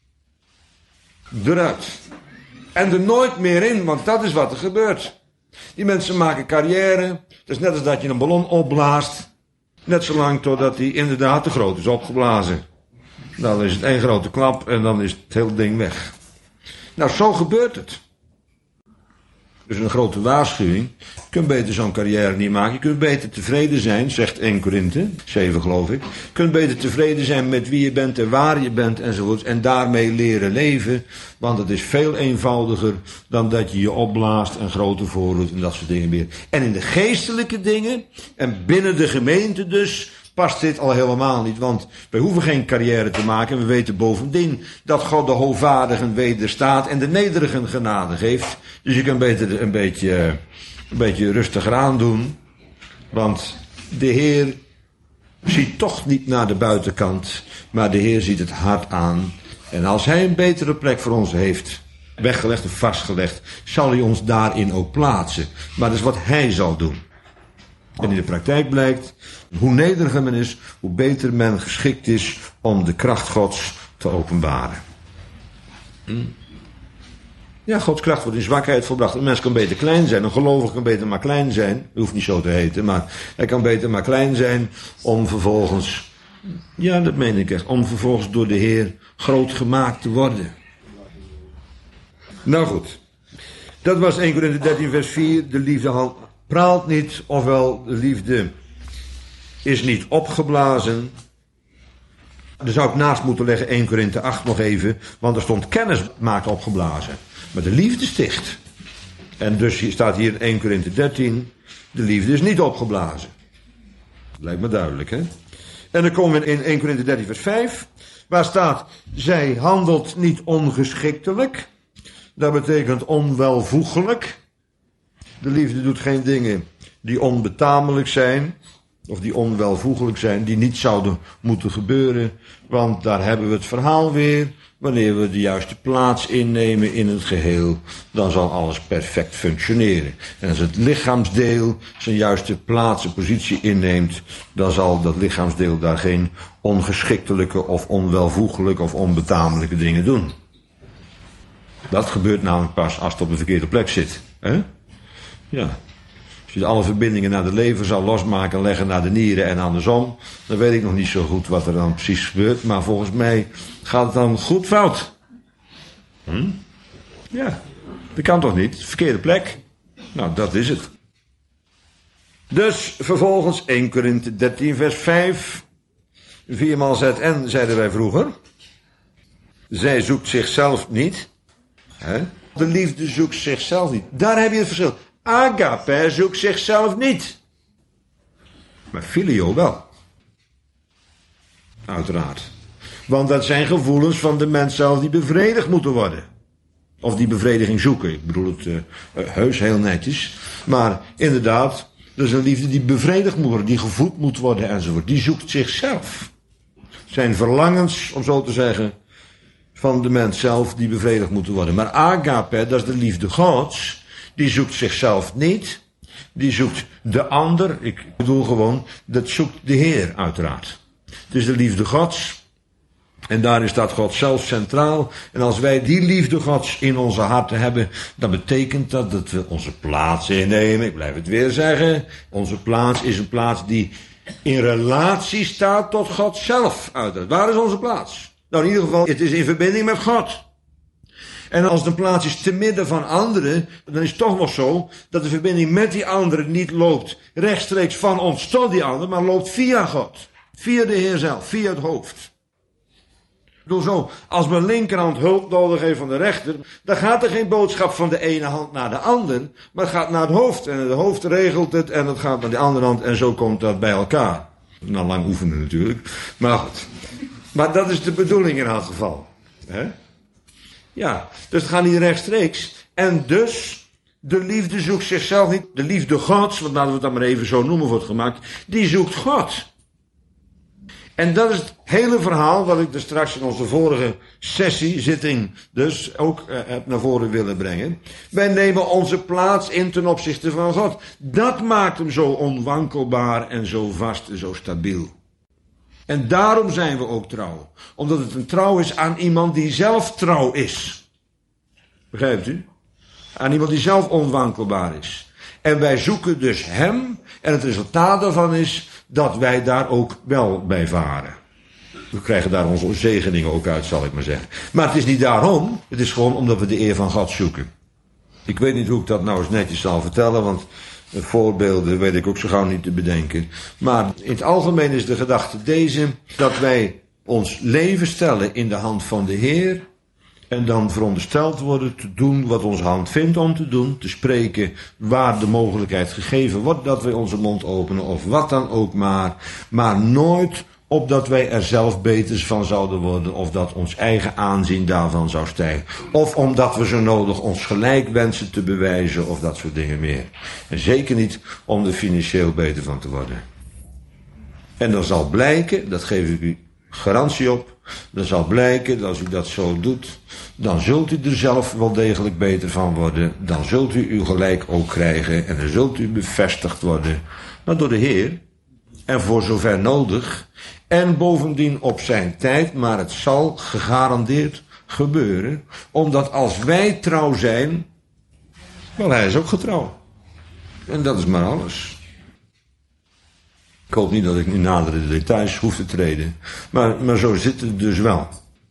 A: Eruit. En er nooit meer in, want dat is wat er gebeurt. Die mensen maken carrière. Het is net als dat je een ballon opblaast. Net zolang totdat die inderdaad te groot is opgeblazen. Dan is het één grote klap en dan is het hele ding weg. Nou, zo gebeurt het. Dus een grote waarschuwing. Je kunt beter zo'n carrière niet maken. Je kunt beter tevreden zijn, zegt Eerste Korinthe zeven geloof ik. Je kunt beter tevreden zijn met wie je bent en waar je bent enzovoort. En daarmee leren leven. Want het is veel eenvoudiger dan dat je je opblaast en groter voordoet en dat soort dingen meer. En in de geestelijke dingen en binnen de gemeente dus past dit al helemaal niet, want wij hoeven geen carrière te maken. En we weten bovendien dat God de hoogvaardigen wederstaat en de nederigen genade geeft. Dus je kunt beter een beetje, een beetje rustiger aandoen. Want de Heer ziet toch niet naar de buitenkant, maar de Heer ziet het hart aan. En als Hij een betere plek voor ons heeft weggelegd of vastgelegd, zal Hij ons daarin ook plaatsen. Maar dat is wat Hij zal doen. En in de praktijk blijkt, hoe nederiger men is, hoe beter men geschikt is om de kracht Gods te openbaren. Hm? Ja, Gods kracht wordt in zwakheid volbracht. Een mens kan beter klein zijn, een gelovige kan beter maar klein zijn. Dat hoeft niet zo te heten, maar hij kan beter maar klein zijn om vervolgens, ja dat meen ik echt, om vervolgens door de Heer groot gemaakt te worden. Nou goed, dat was Eerste Korinthe dertien vers vier, de liefde praalt niet, ofwel de liefde is niet opgeblazen. Daar zou ik naast moeten leggen Eerste Korinthe acht nog even, want er stond kennis maakt opgeblazen. Maar de liefde sticht. En dus hier staat hier in Eerste Korinthe dertien, de liefde is niet opgeblazen. Lijkt me duidelijk, hè? En dan komen we in Eerste Korinthe dertien vers vijf, waar staat, zij handelt niet ongeschiktelijk. Dat betekent onwelvoegelijk. De liefde doet geen dingen die onbetamelijk zijn, of die onwelvoegelijk zijn, die niet zouden moeten gebeuren. Want daar hebben we het verhaal weer. Wanneer we de juiste plaats innemen in het geheel, dan zal alles perfect functioneren. En als het lichaamsdeel zijn juiste plaats en positie inneemt, dan zal dat lichaamsdeel daar geen ongeschiktelijke of onwelvoegelijke of onbetamelijke dingen doen. Dat gebeurt namelijk pas als het op de verkeerde plek zit. Hè? Ja. Als je alle verbindingen naar de lever zou losmaken en leggen naar de nieren en andersom, dan weet ik nog niet zo goed wat er dan precies gebeurt. Maar volgens mij gaat het dan goed fout. Hm? Ja, dat kan toch niet? Verkeerde plek. Nou, dat is het. Dus vervolgens Eerste Korinthe dertien vers vijf. Viermaal Z N zeiden wij vroeger. Zij zoekt zichzelf niet. Hè? De liefde zoekt zichzelf niet. Daar heb je het verschil. Agape zoekt zichzelf niet. Maar filio wel. uiteraard. Want dat zijn gevoelens van de mens zelf die bevredigd moeten worden. Of die bevrediging zoeken. Ik bedoel het uh, heus heel netjes. Maar inderdaad, dat is een liefde die bevredigd moet worden, die gevoed moet worden enzovoort. Die zoekt zichzelf. Zijn verlangens, om zo te zeggen, van de mens zelf die bevredigd moeten worden. Maar agape, dat is de liefde Gods, die zoekt zichzelf niet. Die zoekt de ander. Ik bedoel gewoon, dat zoekt de Heer uiteraard. Het is de liefde Gods. En daarin staat God zelf centraal. En als wij die liefde Gods in onze harten hebben, dan betekent dat dat we onze plaats innemen. Ik blijf het weer zeggen. Onze plaats is een plaats die in relatie staat tot God zelf. Waar is onze plaats? Nou, in ieder geval, het is in verbinding met God. En als het een plaats is te midden van anderen, dan is het toch nog zo dat de verbinding met die anderen niet loopt rechtstreeks van ons tot die ander, maar loopt via God. Via de Heer zelf, via het hoofd. Ik bedoel zo, als mijn linkerhand hulp nodig heeft van de rechter, dan gaat er geen boodschap van de ene hand naar de ander, maar het gaat naar het hoofd. En het hoofd regelt het en het gaat naar de andere hand en zo komt dat bij elkaar. Nou, lang oefenen natuurlijk, maar goed. Maar dat is de bedoeling in elk geval. Hè? Ja, dus het gaat niet rechtstreeks. En dus, de liefde zoekt zichzelf niet. De liefde Gods, want laten we het dan maar even zo noemen voor het gemak, die zoekt God. En dat is het hele verhaal wat ik er straks in onze vorige sessie, zitting, dus ook uh, heb naar voren willen brengen. Wij nemen onze plaats in ten opzichte van God. Dat maakt hem zo onwankelbaar en zo vast en zo stabiel. En daarom zijn we ook trouw. Omdat het een trouw is aan iemand die zelf trouw is. Begrijpt u? Aan iemand die zelf onwankelbaar is. En wij zoeken dus hem. En het resultaat daarvan is dat wij daar ook wel bij varen. We krijgen daar onze zegeningen ook uit, zal ik maar zeggen. Maar het is niet daarom. Het is gewoon omdat we de eer van God zoeken. Ik weet niet hoe ik dat nou eens netjes zal vertellen, want voorbeelden weet ik ook zo gauw niet te bedenken. Maar in het algemeen is de gedachte deze, dat wij ons leven stellen in de hand van de Heer. En dan verondersteld worden te doen wat onze hand vindt om te doen. Te spreken waar de mogelijkheid gegeven wordt dat wij onze mond openen. Of wat dan ook maar. Maar nooit opdat wij er zelf beters van zouden worden. Of dat ons eigen aanzien daarvan zou stijgen. Of omdat we zo nodig ons gelijk wensen te bewijzen. Of dat soort dingen meer. En zeker niet om er financieel beter van te worden. En dan zal blijken, dat geef ik u garantie op. Dan zal blijken dat als u dat zo doet, dan zult u er zelf wel degelijk beter van worden. Dan zult u uw gelijk ook krijgen en dan zult u bevestigd worden. Maar door de Heer en voor zover nodig en bovendien op zijn tijd, maar het zal gegarandeerd gebeuren. Omdat als wij trouw zijn, wel hij is ook getrouw. En dat is maar alles. Ik hoop niet dat ik nu nadere details hoef te treden. Maar, maar zo zit het dus wel.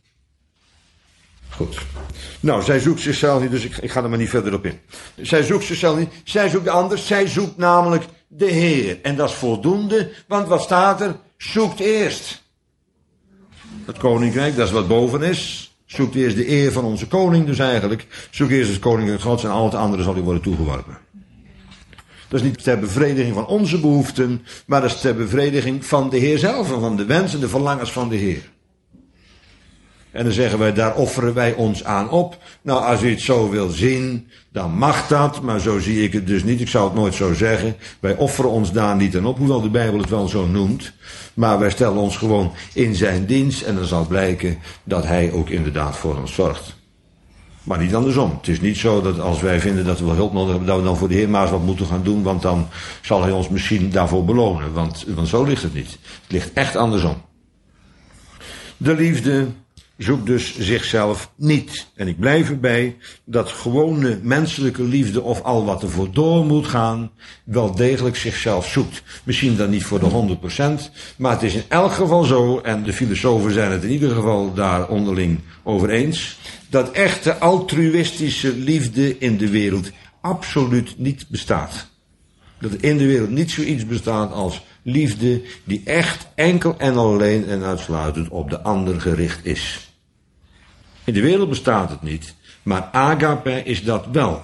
A: Goed. Nou, zij zoekt zichzelf niet, dus ik, ik ga er maar niet verder op in. Zij zoekt zichzelf niet, zij zoekt anders. Zij zoekt namelijk de Heer. En dat is voldoende, want wat staat er? Zoekt eerst het koninkrijk, dat is wat boven is. Zoekt eerst de eer van onze koning, dus eigenlijk. Zoek eerst het koninkrijk Gods en al het andere zal u worden toegeworpen. Dat is niet ter bevrediging van onze behoeften, maar dat is ter bevrediging van de Heer zelf en van de wensen en de verlangens van de Heer. En dan zeggen wij, daar offeren wij ons aan op. Nou, als u het zo wil zien, dan mag dat, maar zo zie ik het dus niet. Ik zou het nooit zo zeggen. Wij offeren ons daar niet aan op, hoewel de Bijbel het wel zo noemt. Maar wij stellen ons gewoon in zijn dienst en dan zal blijken dat hij ook inderdaad voor ons zorgt. Maar niet andersom. Het is niet zo dat als wij vinden dat we wel hulp nodig hebben, dat we dan voor de Heer maar eens wat moeten gaan doen, want dan zal hij ons misschien daarvoor belonen. Want, want zo ligt het niet. Het ligt echt andersom. De liefde zoekt dus zichzelf niet. En ik blijf erbij dat gewone menselijke liefde of al wat er voor door moet gaan, wel degelijk zichzelf zoekt. Misschien dan niet voor de honderd procent, maar het is in elk geval zo, en de filosofen zijn het in ieder geval daar onderling over eens, dat echte altruïstische liefde in de wereld absoluut niet bestaat. Dat er in de wereld niet zoiets bestaat als liefde die echt enkel en alleen en uitsluitend op de ander gericht is. In de wereld bestaat het niet, maar agape is dat wel.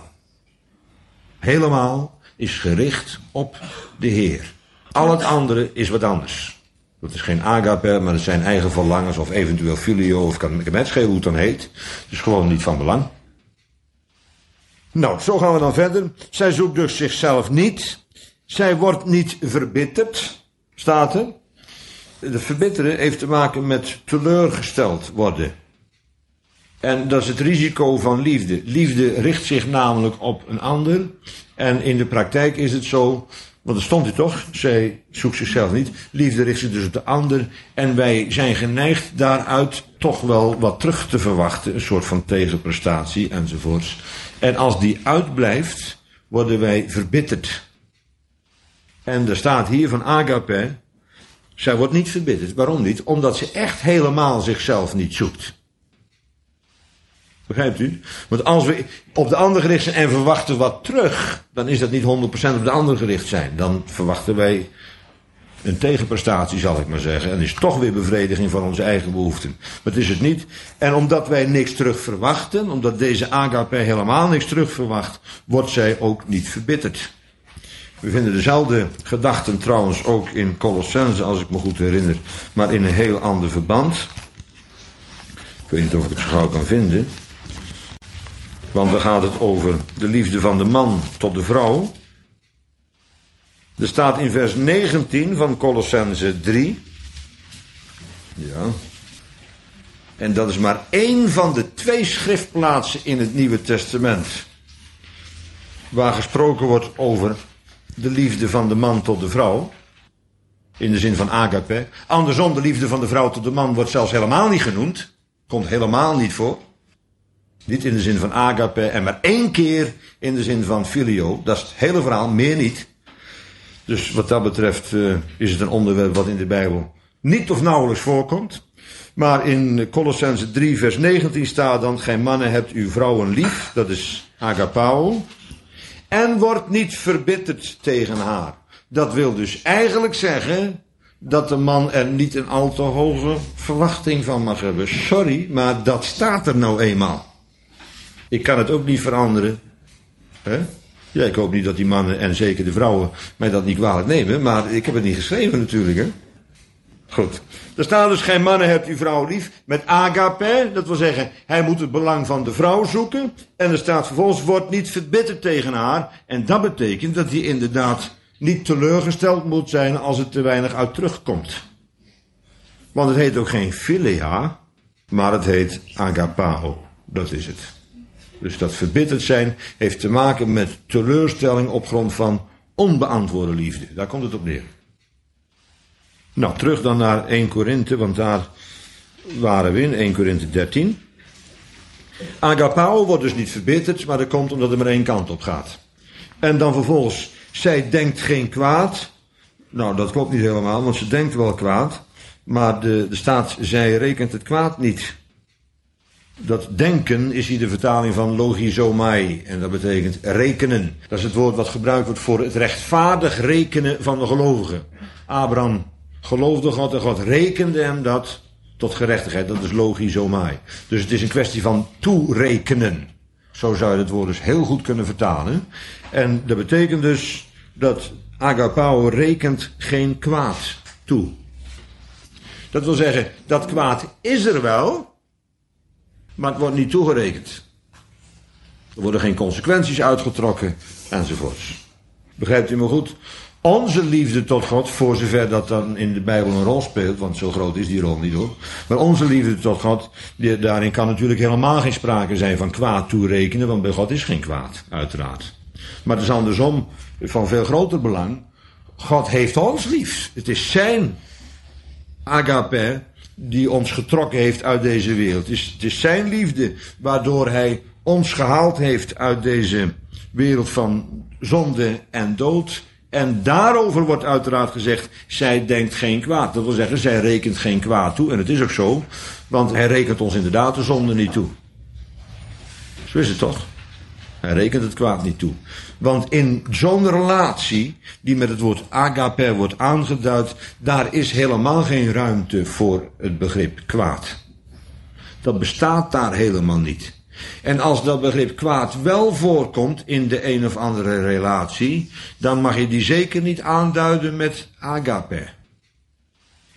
A: Helemaal is gericht op de Heer. Al het andere is wat anders. Dat is geen agape, maar dat zijn eigen verlangens of eventueel filio of kan ik het schelen hoe het dan heet. Het is gewoon niet van belang. Nou, zo gaan we dan verder. Zij zoekt dus zichzelf niet. Zij wordt niet verbitterd, staat er. De verbitteren heeft te maken met teleurgesteld worden. En dat is het risico van liefde. Liefde richt zich namelijk op een ander. En in de praktijk is het zo, want er stond hier toch, zij zoekt zichzelf niet. Liefde richt zich dus op de ander. En wij zijn geneigd daaruit toch wel wat terug te verwachten. Een soort van tegenprestatie enzovoorts. En als die uitblijft, worden wij verbitterd. En er staat hier van agape, zij wordt niet verbitterd. Waarom niet? Omdat ze echt helemaal zichzelf niet zoekt. Begrijpt u? Want als we op de ander gericht zijn en verwachten wat terug, dan is dat niet honderd procent op de ander gericht zijn. Dan verwachten wij een tegenprestatie, zal ik maar zeggen. En is toch weer bevrediging van onze eigen behoeften. Maar het is het niet. En omdat wij niks terug verwachten, omdat deze agape helemaal niks terug verwacht, wordt zij ook niet verbitterd. We vinden dezelfde gedachten trouwens ook in Colossense, als ik me goed herinner, maar in een heel ander verband. Ik weet niet of ik het zo gauw kan vinden. Want dan gaat het over de liefde van de man tot de vrouw. Er staat in vers negentien van Colossense drie. Ja. En dat is maar één van de twee schriftplaatsen in het Nieuwe Testament waar gesproken wordt over de liefde van de man tot de vrouw. In de zin van agape. Andersom, de liefde van de vrouw tot de man wordt zelfs helemaal niet genoemd. Komt helemaal niet voor. Niet in de zin van agape en maar één keer in de zin van filio. Dat is het hele verhaal, meer niet. Dus wat dat betreft uh, is het een onderwerp wat in de Bijbel niet of nauwelijks voorkomt. Maar in Colossense drie vers negentien staat dan, gij mannen hebt uw vrouwen lief, dat is agapao. En wordt niet verbitterd tegen haar. Dat wil dus eigenlijk zeggen dat de man er niet een al te hoge verwachting van mag hebben. Sorry, maar dat staat er nou eenmaal. Ik kan het ook niet veranderen. Hè? Ja, ik hoop niet dat die mannen en zeker de vrouwen mij dat niet kwalijk nemen, maar ik heb het niet geschreven natuurlijk, hè. Goed. Er staat dus, gij mannen hebt uw vrouw lief, met agape, dat wil zeggen, hij moet het belang van de vrouw zoeken, en er staat vervolgens, wordt niet verbitterd tegen haar, en dat betekent dat hij inderdaad niet teleurgesteld moet zijn als het te weinig uit terugkomt. Want het heet ook geen philia, maar het heet agapao, dat is het. Dus dat verbitterd zijn heeft te maken met teleurstelling op grond van onbeantwoorde liefde. Daar komt het op neer. Nou, terug dan naar eerste Korinthe, want daar waren we in, eerste Korinthe dertien. Agapao wordt dus niet verbitterd, maar dat komt omdat er maar één kant op gaat. En dan vervolgens, zij denkt geen kwaad. Nou, dat klopt niet helemaal, want ze denkt wel kwaad. Maar de, de staat, zij rekent het kwaad niet. Dat denken is hier de vertaling van logizomai. En dat betekent rekenen. Dat is het woord wat gebruikt wordt voor het rechtvaardig rekenen van de gelovigen. Abraham geloofde God en God rekende hem dat tot gerechtigheid. Dat is logizomai. Dus het is een kwestie van toerekenen. Zo zou je het woord dus heel goed kunnen vertalen. En dat betekent dus dat agapao rekent geen kwaad toe. Dat wil zeggen, dat kwaad is er wel, maar het wordt niet toegerekend. Er worden geen consequenties uitgetrokken, enzovoorts. Begrijpt u me goed? Onze liefde tot God, voor zover dat dan in de Bijbel een rol speelt, want zo groot is die rol niet hoor. Maar onze liefde tot God, die, daarin kan natuurlijk helemaal geen sprake zijn van kwaad toerekenen, want bij God is geen kwaad, uiteraard. Maar het is andersom van veel groter belang. God heeft ons lief. Het is zijn agape die ons getrokken heeft uit deze wereld. Het is, het is zijn liefde waardoor hij ons gehaald heeft uit deze wereld van zonde en dood. En daarover wordt uiteraard gezegd, zij denkt geen kwaad. Dat wil zeggen, zij rekent geen kwaad toe. En het is ook zo, want hij rekent ons inderdaad de zonde niet toe. Zo is het toch? Hij rekent het kwaad niet toe. Want in zo'n relatie, die met het woord agape wordt aangeduid, daar is helemaal geen ruimte voor het begrip kwaad. Dat bestaat daar helemaal niet. En als dat begrip kwaad wel voorkomt in de een of andere relatie, dan mag je die zeker niet aanduiden met agape.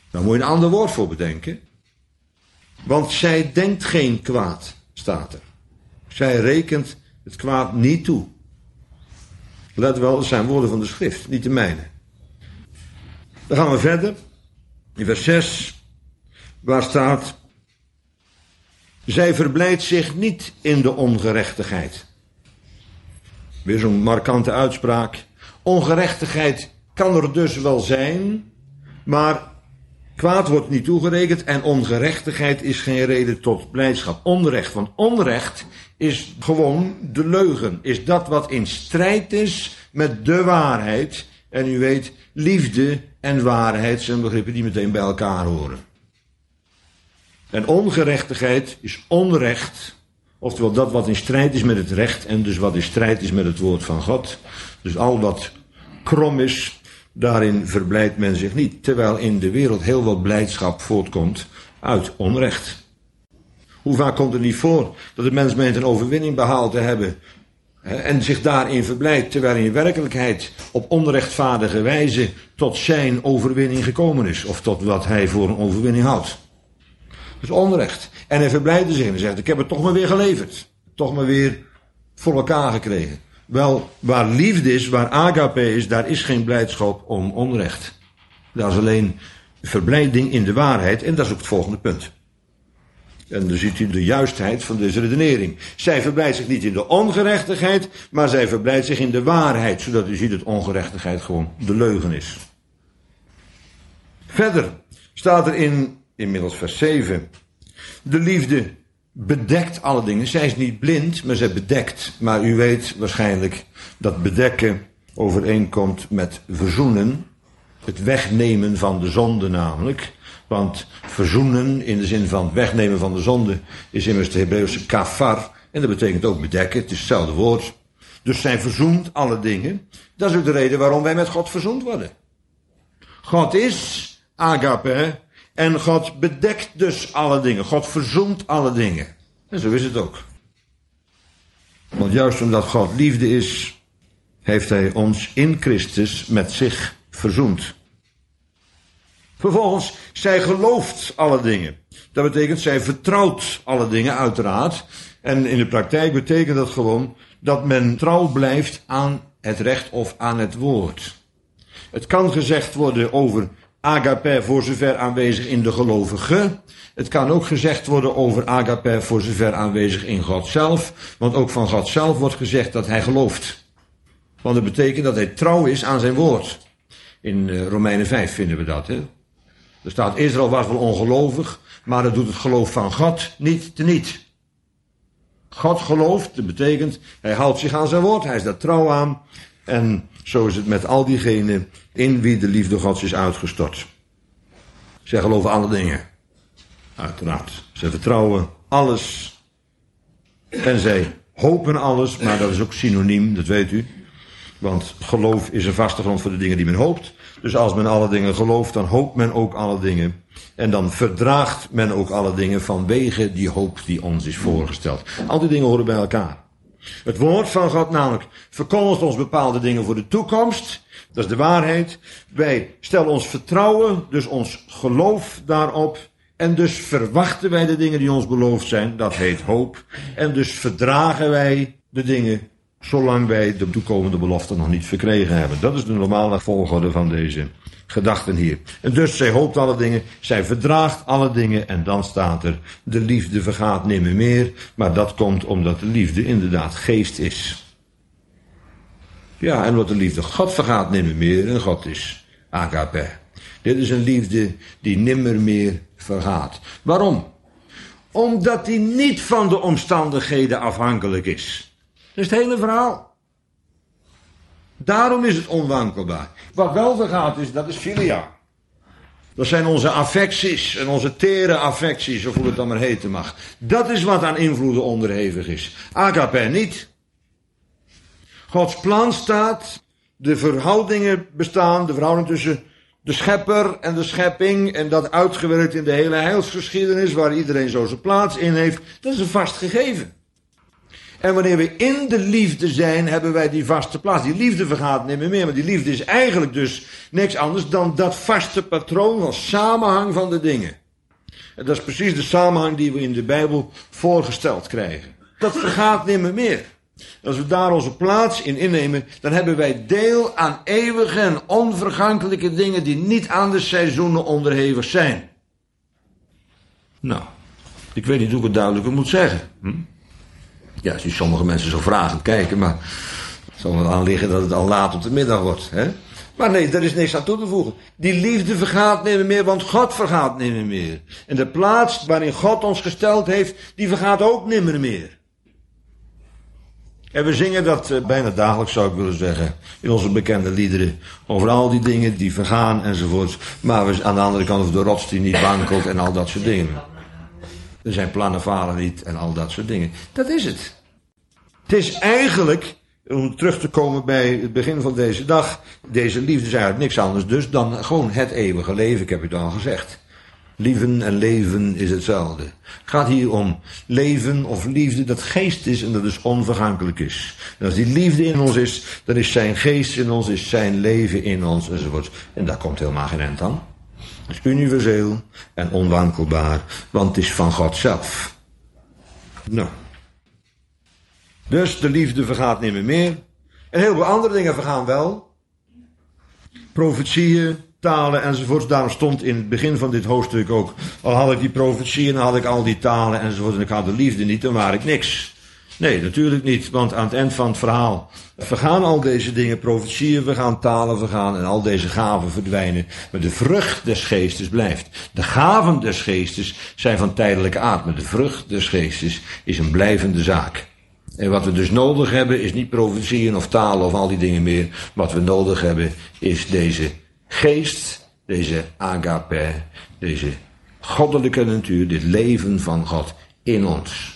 A: Daar moet je een ander woord voor bedenken. Want zij denkt geen kwaad, staat er. Zij rekent het kwaad niet toe. Let wel, dat zijn woorden van de schrift, niet de mijne. Dan gaan we verder. In vers zes, waar staat: zij verblijdt zich niet in de ongerechtigheid. Weer zo'n markante uitspraak. Ongerechtigheid kan er dus wel zijn, maar kwaad wordt niet toegerekend en ongerechtigheid is geen reden tot blijdschap. Onrecht, want onrecht is gewoon de leugen. Is dat wat in strijd is met de waarheid. En u weet, liefde en waarheid zijn begrippen die meteen bij elkaar horen. En ongerechtigheid is onrecht, oftewel dat wat in strijd is met het recht en dus wat in strijd is met het woord van God. Dus al wat krom is, daarin verblijdt men zich niet. Terwijl in de wereld heel wat blijdschap voortkomt uit onrecht. Hoe vaak komt het niet voor dat de mens meent een overwinning behaald te hebben en zich daarin verblijdt, terwijl in werkelijkheid op onrechtvaardige wijze tot zijn overwinning gekomen is, of tot wat hij voor een overwinning houdt. Dat is onrecht. En hij verblijdt zich en hij zegt: ik heb het toch maar weer geleverd. Toch maar weer voor elkaar gekregen. Wel, waar liefde is, waar agape is, daar is geen blijdschap om onrecht. Dat is alleen verblijding in de waarheid. En dat is ook het volgende punt. En dan ziet u de juistheid van deze redenering. Zij verblijdt zich niet in de ongerechtigheid, maar zij verblijdt zich in de waarheid. Zodat u ziet dat ongerechtigheid gewoon de leugen is. Verder staat er in, inmiddels vers zeven. De liefde bedekt alle dingen. Zij is niet blind, maar zij bedekt. Maar u weet waarschijnlijk dat bedekken overeenkomt met verzoenen. Het wegnemen van de zonde namelijk. Want verzoenen in de zin van wegnemen van de zonde is immers de Hebreeuwse kafar. En dat betekent ook bedekken, het is hetzelfde woord. Dus zij verzoent alle dingen. Dat is ook de reden waarom wij met God verzoend worden. God is agape en God bedekt dus alle dingen. God verzoent alle dingen. En zo is het ook. Want juist omdat God liefde is, heeft hij ons in Christus met zich verzoend. Vervolgens, zij gelooft alle dingen. Dat betekent, zij vertrouwt alle dingen, uiteraard. En in de praktijk betekent dat gewoon dat men trouw blijft aan het recht of aan het woord. Het kan gezegd worden over agape voor zover aanwezig in de gelovige. Het kan ook gezegd worden over agape voor zover aanwezig in God zelf. Want ook van God zelf wordt gezegd dat hij gelooft. Want dat betekent dat hij trouw is aan zijn woord. In Romeinen vijf vinden we dat, hè. Er staat: Israël was wel ongelovig, maar dat doet het geloof van God niet teniet. God gelooft, dat betekent, hij houdt zich aan zijn woord, hij is daar trouw aan. En zo is het met al diegenen in wie de liefde Gods is uitgestort. Zij geloven alle dingen. Uiteraard. Zij vertrouwen alles. En zij hopen alles, maar dat is ook synoniem, dat weet u. Want geloof is een vaste grond voor de dingen die men hoopt. Dus als men alle dingen gelooft, dan hoopt men ook alle dingen. En dan verdraagt men ook alle dingen vanwege die hoop die ons is voorgesteld. Al die dingen horen bij elkaar. Het woord van God namelijk verkondigt ons bepaalde dingen voor de toekomst. Dat is de waarheid. Wij stellen ons vertrouwen, dus ons geloof daarop. En dus verwachten wij de dingen die ons beloofd zijn. Dat heet hoop. En dus verdragen wij de dingen zolang wij de toekomende belofte nog niet verkregen hebben. Dat is de normale volgorde van deze gedachten hier. En dus, zij hoopt alle dingen, zij verdraagt alle dingen, en dan staat er: de liefde vergaat nimmer meer, maar dat komt omdat de liefde inderdaad geest is. Ja, en wat de liefde God vergaat nimmer meer, en God is agape. Dit is een liefde die nimmer meer vergaat. Waarom? Omdat die niet van de omstandigheden afhankelijk is. Dat is het hele verhaal. Daarom is het onwankelbaar. Wat wel vergaat is, dat is filia. Dat zijn onze affecties en onze tere affecties, of hoe het dan maar heten mag. Dat is wat aan invloeden onderhevig is. Agape niet. Gods plan staat, de verhoudingen bestaan, de verhouding tussen de schepper en de schepping, en dat uitgewerkt in de hele heilsgeschiedenis, waar iedereen zo zijn plaats in heeft, dat is een vast gegeven. En wanneer we in de liefde zijn, hebben wij die vaste plaats. Die liefde vergaat niet meer, maar die liefde is eigenlijk dus niks anders dan dat vaste patroon van samenhang van de dingen. En dat is precies de samenhang die we in de Bijbel voorgesteld krijgen. Dat vergaat niet meer meer. Als we daar onze plaats in innemen, dan hebben wij deel aan eeuwige en onvergankelijke dingen die niet aan de seizoenen onderhevig zijn. Nou, ik weet niet hoe ik het duidelijker moet zeggen. Hm? Ja, zie sommige mensen zo vragend kijken, maar het zal wel aan liggen dat het al laat op de middag wordt. Hè? Maar nee, daar is niks aan toe te voegen. Die liefde vergaat niet meer, want God vergaat niet meer. En de plaats waarin God ons gesteld heeft, die vergaat ook niet meer. En we zingen dat uh, bijna dagelijks, zou ik willen zeggen, in onze bekende liederen. Over al die dingen die vergaan enzovoort. Maar we, aan de andere kant over de rots die niet wankelt en al dat soort dingen. Er zijn plannen falen niet en al dat soort dingen. Dat is het. Het is eigenlijk, om terug te komen bij het begin van deze dag, deze liefde is eigenlijk niks anders dus dan gewoon het eeuwige leven, ik heb het al gezegd. Lieven en leven is hetzelfde. Het gaat hier om leven of liefde dat geest is en dat dus onvergankelijk is. En als die liefde in ons is, dan is zijn geest in ons, is zijn leven in ons enzovoort. En daar komt helemaal geen eind aan. Het is universeel en onwankelbaar, want het is van God zelf. Nou. Dus de liefde vergaat niet meer meer. En heel veel andere dingen vergaan wel. Profetieën, talen enzovoort. Daarom stond in het begin van dit hoofdstuk ook, al had ik die profetieën, dan had ik al die talen enzovoort, en ik had de liefde niet, dan was ik niks. Nee, natuurlijk niet, want aan het eind van het verhaal vergaan al deze dingen, profetieën vergaan, talen vergaan en al deze gaven verdwijnen. Maar de vrucht des geestes blijft. De gaven des geestes zijn van tijdelijke aard, maar de vrucht des geestes is een blijvende zaak. En wat we dus nodig hebben is niet profetieën of talen of al die dingen meer. Wat we nodig hebben is deze geest, deze agape, deze goddelijke natuur, dit leven van God in ons.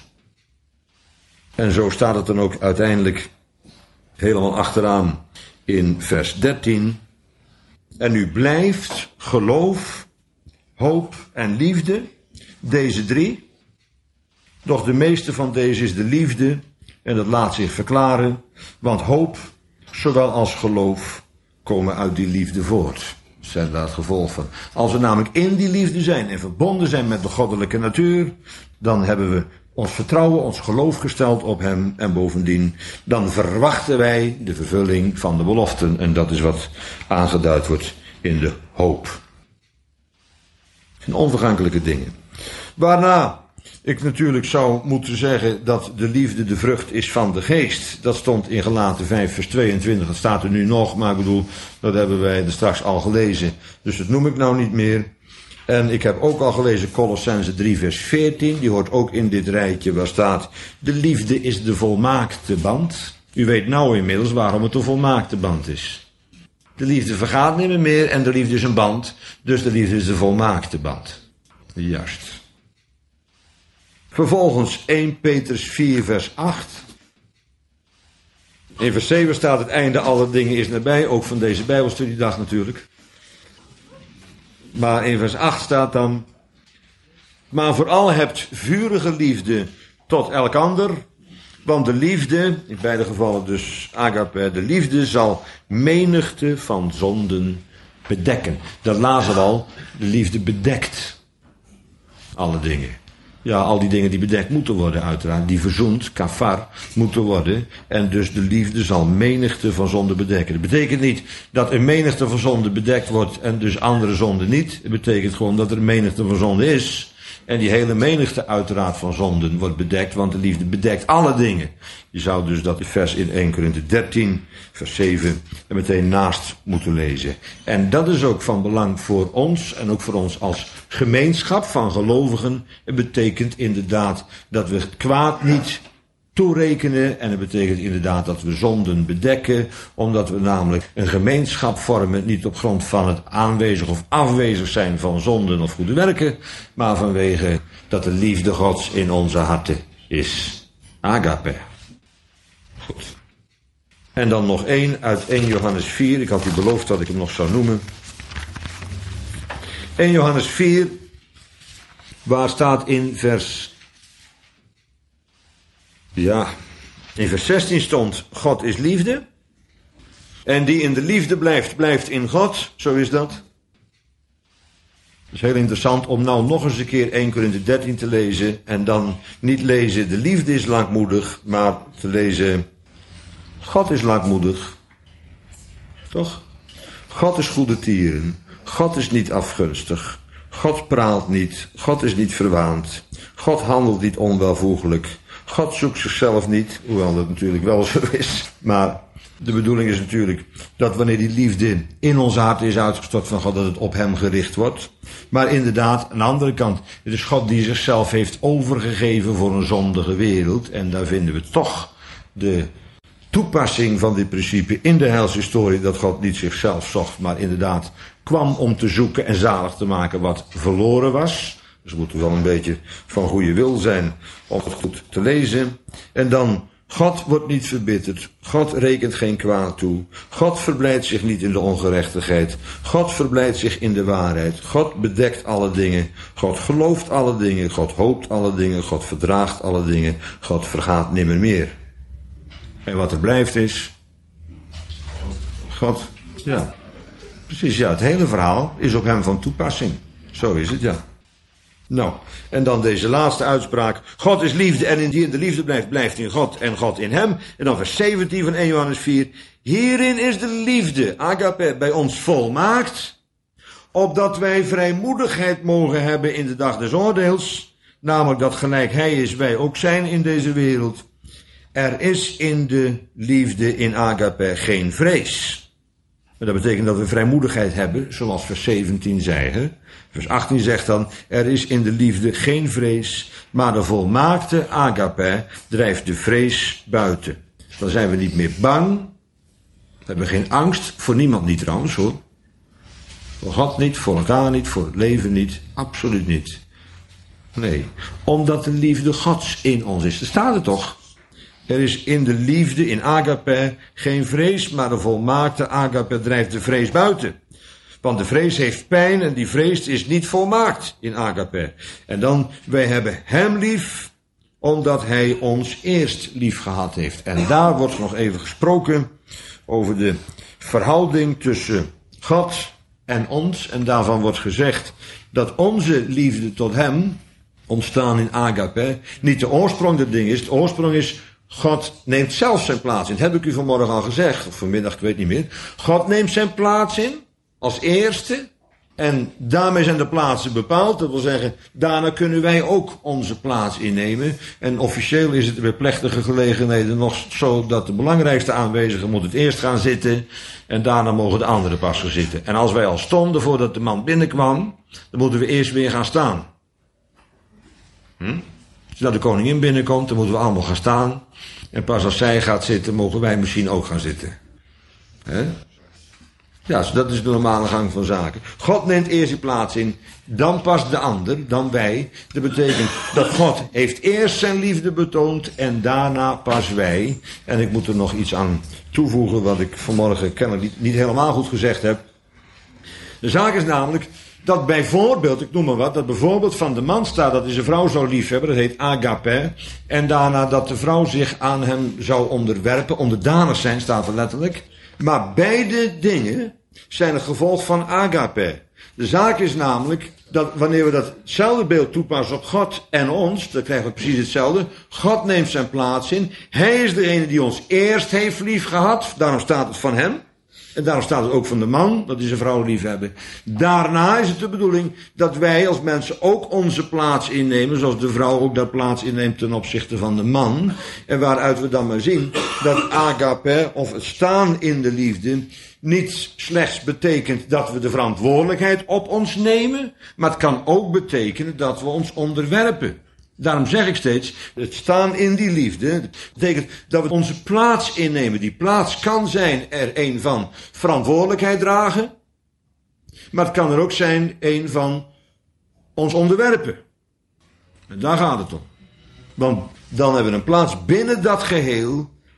A: En zo staat het dan ook uiteindelijk helemaal achteraan in vers dertien. En nu blijft geloof, hoop en liefde, deze drie. Doch de meeste van deze is de liefde en dat laat zich verklaren, want hoop, zowel als geloof, komen uit die liefde voort. Dat zijn daar het gevolg van. Als we namelijk in die liefde zijn en verbonden zijn met de goddelijke natuur, dan hebben we ons vertrouwen, ons geloof gesteld op hem en bovendien, dan verwachten wij de vervulling van de beloften en dat is wat aangeduid wordt in de hoop. Het zijn onvergankelijke dingen. Waarna ik natuurlijk zou moeten zeggen dat de liefde de vrucht is van de geest. Dat stond in Galaten vijf vers tweeëntwintig. Dat staat er nu nog, maar ik bedoel, dat hebben wij er straks al gelezen. Dus dat noem ik nou niet meer. En ik heb ook al gelezen Kolossenzen drie vers veertien. Die hoort ook in dit rijtje waar staat, de liefde is de volmaakte band. U weet nou inmiddels waarom het de volmaakte band is. De liefde vergaat niet meer en de liefde is een band. Dus de liefde is de volmaakte band. Juist. Vervolgens eerste Petrus vier vers acht. In vers zeven staat het einde alle dingen is nabij. Ook van deze bijbelstudiedag natuurlijk. Maar in vers acht staat dan. Maar vooral hebt vurige liefde tot elk ander. Want de liefde, in beide gevallen dus agape, de liefde zal menigte van zonden bedekken. Dat lazen we al. De liefde bedekt alle dingen. Ja, al die dingen die bedekt moeten worden uiteraard, die verzoend, kafar, moeten worden. En dus de liefde zal menigte van zonden bedekken. Dat betekent niet dat een menigte van zonden bedekt wordt en dus andere zonden niet. Het betekent gewoon dat er een menigte van zonden is. En die hele menigte uiteraard van zonden wordt bedekt, want de liefde bedekt alle dingen. Je zou dus dat vers in eerste Korinthe dertien, vers zeven, er meteen naast moeten lezen. En dat is ook van belang voor ons en ook voor ons als gemeenschap van gelovigen. Het betekent inderdaad dat we het kwaad niet toerekenen en het betekent inderdaad dat we zonden bedekken, omdat we namelijk een gemeenschap vormen, niet op grond van het aanwezig of afwezig zijn van zonden of goede werken, maar vanwege dat de liefde Gods in onze harten is. Agape. Goed. En dan nog één uit eerste Johannes vier, ik had u beloofd dat ik hem nog zou noemen. eerste Johannes vier, waar staat in vers... Ja, In vers zestien stond, God is liefde. En die in de liefde blijft, blijft in God. Zo is dat. Het is heel interessant om nou nog eens een keer Eerste Korinthe dertien te lezen. En dan niet lezen, de liefde is lankmoedig. Maar te lezen, God is lankmoedig. Toch? God is goedertieren. God is niet afgunstig. God praalt niet. God is niet verwaand. God handelt niet onwelvoeglijk. God zoekt zichzelf niet, hoewel dat natuurlijk wel zo is. Maar de bedoeling is natuurlijk dat wanneer die liefde in ons hart is uitgestort van God, dat het op hem gericht wordt. Maar inderdaad, aan de andere kant, het is God die zichzelf heeft overgegeven voor een zondige wereld. En daar vinden we toch de toepassing van dit principe in de heilshistorie, dat God niet zichzelf zocht, maar inderdaad kwam om te zoeken en zalig te maken wat verloren was. Dus we moeten wel een beetje van goede wil zijn om het goed te lezen. En dan, God wordt niet verbitterd. God rekent geen kwaad toe. God verblijdt zich niet in de ongerechtigheid. God verblijdt zich in de waarheid. God bedekt alle dingen. God gelooft alle dingen. God hoopt alle dingen. God verdraagt alle dingen. God vergaat nimmer meer. En wat er blijft is, God, ja, precies, ja, het hele verhaal is op hem van toepassing. Zo is het, ja. Nou, en dan deze laatste uitspraak. God is liefde en in die in de liefde blijft, blijft in God en God in hem. En dan vers zeventien van Eerste Johannes vier. Hierin is de liefde, agape, bij ons volmaakt, opdat wij vrijmoedigheid mogen hebben in de dag des oordeels. Namelijk dat gelijk hij is, wij ook zijn in deze wereld. Er is in de liefde, in agape, geen vrees. En dat betekent dat we vrijmoedigheid hebben, zoals vers zeventien zei. Hè? Vers achttien zegt dan, er is in de liefde geen vrees, maar de volmaakte agape drijft de vrees buiten. Dan zijn we niet meer bang, we hebben geen angst, voor niemand niet trouwens hoor. Voor God niet, voor elkaar niet, voor het leven niet, absoluut niet. Nee, omdat de liefde Gods in ons is. Er staat er toch? Er is in de liefde, in agape, geen vrees, maar de volmaakte agape drijft de vrees buiten. Want de vrees heeft pijn en die vrees is niet volmaakt in agape. En dan, wij hebben hem lief, omdat hij ons eerst lief gehad heeft. En daar wordt nog even gesproken over de verhouding tussen God en ons. En daarvan wordt gezegd dat onze liefde tot hem, ontstaan in agape, niet de oorsprong der dingen is. De oorsprong is, God neemt zelf zijn plaats in. Dat heb ik u vanmorgen al gezegd, of vanmiddag, ik weet niet meer. God neemt zijn plaats in, als eerste. En daarmee zijn de plaatsen bepaald. Dat wil zeggen, daarna kunnen wij ook onze plaats innemen. En officieel is het bij plechtige gelegenheden nog zo dat de belangrijkste aanwezigen moet het eerst gaan zitten. En daarna mogen de anderen pas gaan zitten. En als wij al stonden voordat de man binnenkwam, dan moeten we eerst weer gaan staan. Hm? Als de koningin binnenkomt, dan moeten we allemaal gaan staan. En pas als zij gaat zitten, mogen wij misschien ook gaan zitten. He? Ja, dus dat is de normale gang van zaken. God neemt eerst die plaats in, dan pas de ander, dan wij. Dat betekent dat God heeft eerst zijn liefde betoond en daarna pas wij. En ik moet er nog iets aan toevoegen wat ik vanmorgen kennelijk niet, niet helemaal goed gezegd heb. De zaak is namelijk dat bijvoorbeeld, ik noem maar wat, dat bijvoorbeeld van de man staat dat hij zijn vrouw zou liefhebben, dat heet agape. En daarna dat de vrouw zich aan hem zou onderwerpen, onderdanig zijn, staat er letterlijk. Maar beide dingen zijn het gevolg van agape. De zaak is namelijk dat wanneer we datzelfde beeld toepassen op God en ons, dan krijgen we precies hetzelfde. God neemt zijn plaats in. Hij is degene die ons eerst heeft lief gehad. Daarom staat het van hem. En daarom staat het ook van de man, dat hij zijn vrouw lief hebben. Daarna is het de bedoeling dat wij als mensen ook onze plaats innemen, zoals de vrouw ook daar plaats inneemt ten opzichte van de man. En waaruit we dan maar zien dat agape, of het staan in de liefde, niet slechts betekent dat we de verantwoordelijkheid op ons nemen, maar het kan ook betekenen dat we ons onderwerpen. Daarom zeg ik steeds, het staan in die liefde betekent dat we onze plaats innemen. Die plaats kan zijn er een van verantwoordelijkheid dragen, maar het kan er ook zijn een van ons onderwerpen. En daar gaat het om. Want dan hebben we een plaats binnen dat geheel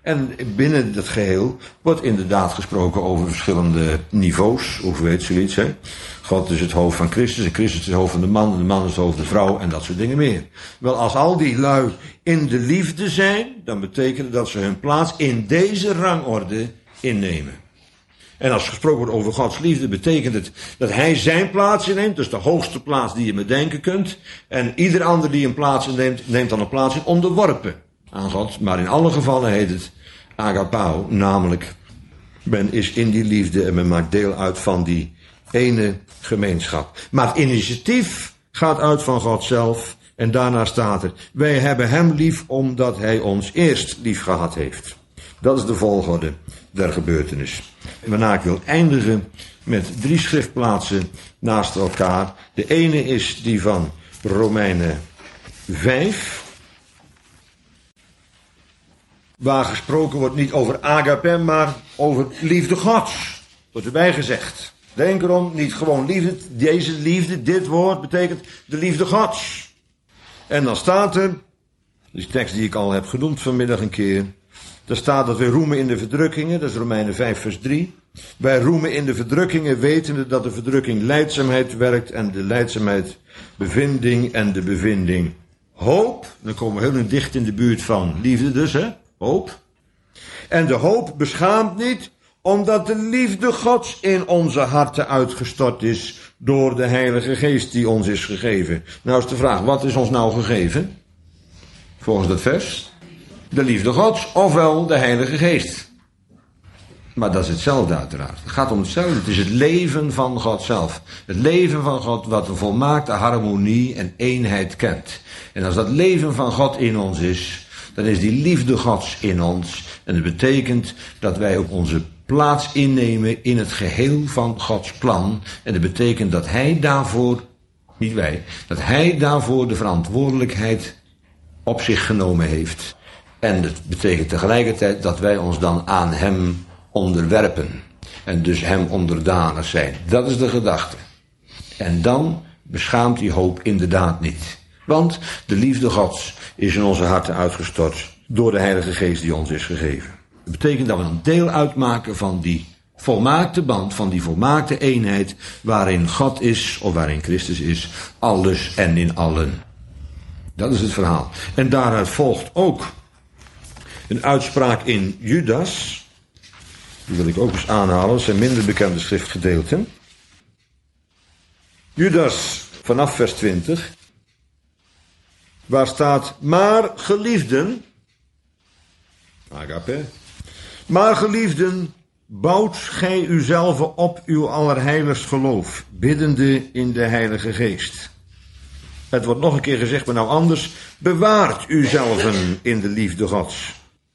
A: En binnen dat geheel wordt inderdaad gesproken over verschillende niveaus. Of weet zoiets, hè. God is het hoofd van Christus en Christus is het hoofd van de man en de man is het hoofd van de vrouw en dat soort dingen meer. Wel, als al die lui in de liefde zijn, dan betekent dat ze hun plaats in deze rangorde innemen. En als gesproken wordt over Gods liefde, betekent het dat hij zijn plaats inneemt. Dus de hoogste plaats die je bedenken kunt. En ieder ander die een plaats inneemt, neemt dan een plaats in onderworpen aan God. Maar in alle gevallen heet het agapao, namelijk men is in die liefde en men maakt deel uit van die ene gemeenschap. Maar het initiatief gaat uit van God zelf. En daarna staat er, wij hebben hem lief omdat hij ons eerst lief gehad heeft. Dat is de volgorde der gebeurtenis. Waarna ik wil eindigen met drie schriftplaatsen naast elkaar. De ene is die van Romeinen vijf. Waar gesproken wordt niet over agape, maar over liefde Gods. Wordt erbij gezegd. Denk erom, niet gewoon liefde. Deze liefde, dit woord betekent de liefde Gods. En dan staat er, die tekst die ik al heb genoemd vanmiddag een keer. Daar staat dat wij roemen in de verdrukkingen, dat is Romeinen vijf vers drie. Wij roemen in de verdrukkingen, wetende dat de verdrukking lijdzaamheid werkt en de lijdzaamheid bevinding en de bevinding hoop. Dan komen we heel dicht in de buurt van liefde dus, hè, hoop. En de hoop beschaamt niet, omdat de liefde Gods in onze harten uitgestort is door de Heilige Geest die ons is gegeven. Nou is de vraag, wat is ons nou gegeven? Volgens dat vers? De liefde Gods, ofwel de Heilige Geest. Maar dat is hetzelfde uiteraard. Het gaat om hetzelfde. Het is het leven van God zelf. Het leven van God wat een volmaakte harmonie en eenheid kent. En als dat leven van God in ons is, dan is die liefde Gods in ons. En dat betekent dat wij ook onze plaats innemen in het geheel van Gods plan. En dat betekent dat Hij daarvoor, niet wij, dat Hij daarvoor de verantwoordelijkheid op zich genomen heeft. En dat betekent tegelijkertijd dat wij ons dan aan hem onderwerpen. En dus hem onderdanig zijn. Dat is de gedachte. En dan beschaamt die hoop inderdaad niet. Want de liefde Gods is in onze harten uitgestort door de Heilige Geest die ons is gegeven. Dat betekent dat we een deel uitmaken van die volmaakte band, van die volmaakte eenheid waarin God is, of waarin Christus is, alles en in allen. Dat is het verhaal. En daaruit volgt ook een uitspraak in Judas. Die wil ik ook eens aanhalen. Dat zijn minder bekende schriftgedeelten. Judas vanaf vers twintig. Waar staat, maar geliefden. Agape. Maar geliefden, bouwt gij uzelf op uw allerheiligst geloof, biddende in de Heilige Geest. Het wordt nog een keer gezegd, maar nou anders. Bewaart uzelven in de liefde Gods.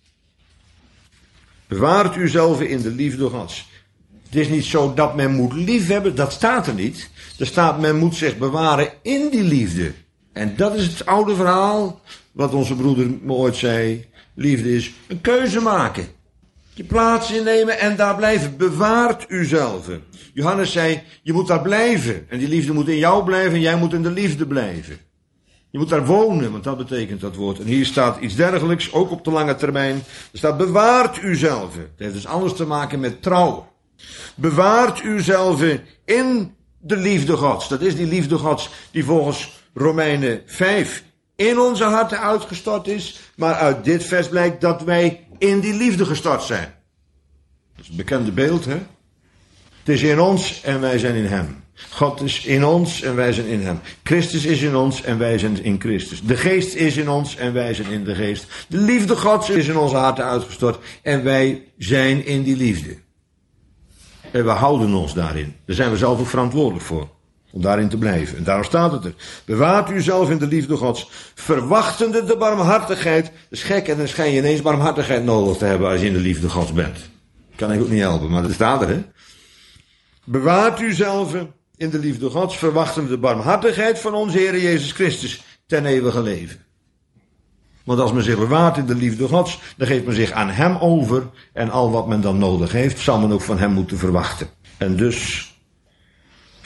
A: Bewaart uzelven in de liefde Gods. Het is niet zo dat men moet liefhebben, dat staat er niet. Er staat, men moet zich bewaren in die liefde. En dat is het oude verhaal, wat onze broeder me ooit zei. Liefde is een keuze maken. Je plaats innemen en daar blijven. Bewaart uzelven. Johannes zei, je moet daar blijven. En die liefde moet in jou blijven en jij moet in de liefde blijven. Je moet daar wonen, want dat betekent dat woord. En hier staat iets dergelijks, ook op de lange termijn. Er staat, bewaart uzelven. Het heeft dus alles te maken met trouw. Bewaart uzelven in de liefde Gods. Dat is die liefde Gods die volgens Romeinen vijf in onze harten uitgestort is. Maar uit dit vers blijkt dat wij in die liefde gestort zijn. Dat is een bekende beeld, hè? Het is in ons en wij zijn in hem. God is in ons en wij zijn in hem. Christus is in ons en wij zijn in Christus. De Geest is in ons en wij zijn in de Geest. De liefde Gods is in onze harten uitgestort en wij zijn in die liefde. En we houden ons daarin. Daar zijn we zelf ook verantwoordelijk voor. Om daarin te blijven. En daarom staat het er. Bewaart uzelf in de liefde Gods. Verwachtende de barmhartigheid. Dat is gek en dan schijn je ineens barmhartigheid nodig te hebben als je in de liefde Gods bent. Kan ik ook niet helpen, maar dat staat er, hè. Bewaart uzelf in de liefde Gods. Verwachtende de barmhartigheid van onze Heer Jezus Christus ten eeuwige leven. Want als men zich bewaart in de liefde Gods, dan geeft men zich aan hem over. En al wat men dan nodig heeft, zal men ook van hem moeten verwachten. En dus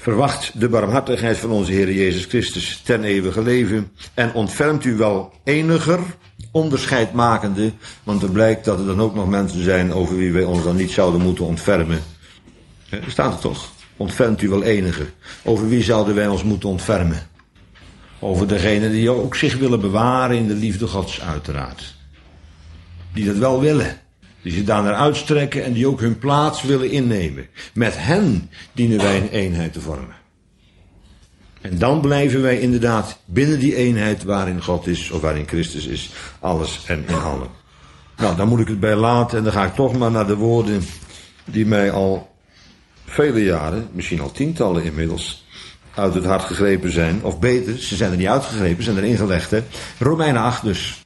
A: Verwacht de barmhartigheid van onze Heer Jezus Christus ten eeuwige leven en ontfermt u wel eniger onderscheid makende, want er blijkt dat er dan ook nog mensen zijn over wie wij ons dan niet zouden moeten ontfermen. Er staat er toch, ontfermt u wel eniger. Over wie zouden wij ons moeten ontfermen? Over degenen die ook zich willen bewaren in de liefde Gods uiteraard. Die dat wel willen. Die zich daar naar uitstrekken en die ook hun plaats willen innemen. Met hen dienen wij een eenheid te vormen. En dan blijven wij inderdaad binnen die eenheid waarin God is, of waarin Christus is, alles en in allen. Nou, dan moet ik het bij laten en dan ga ik toch maar naar de woorden die mij al vele jaren, misschien al tientallen inmiddels, uit het hart gegrepen zijn. Of beter, ze zijn er niet uitgegrepen, ze zijn erin gelegd. Hè? Romeinen acht dus.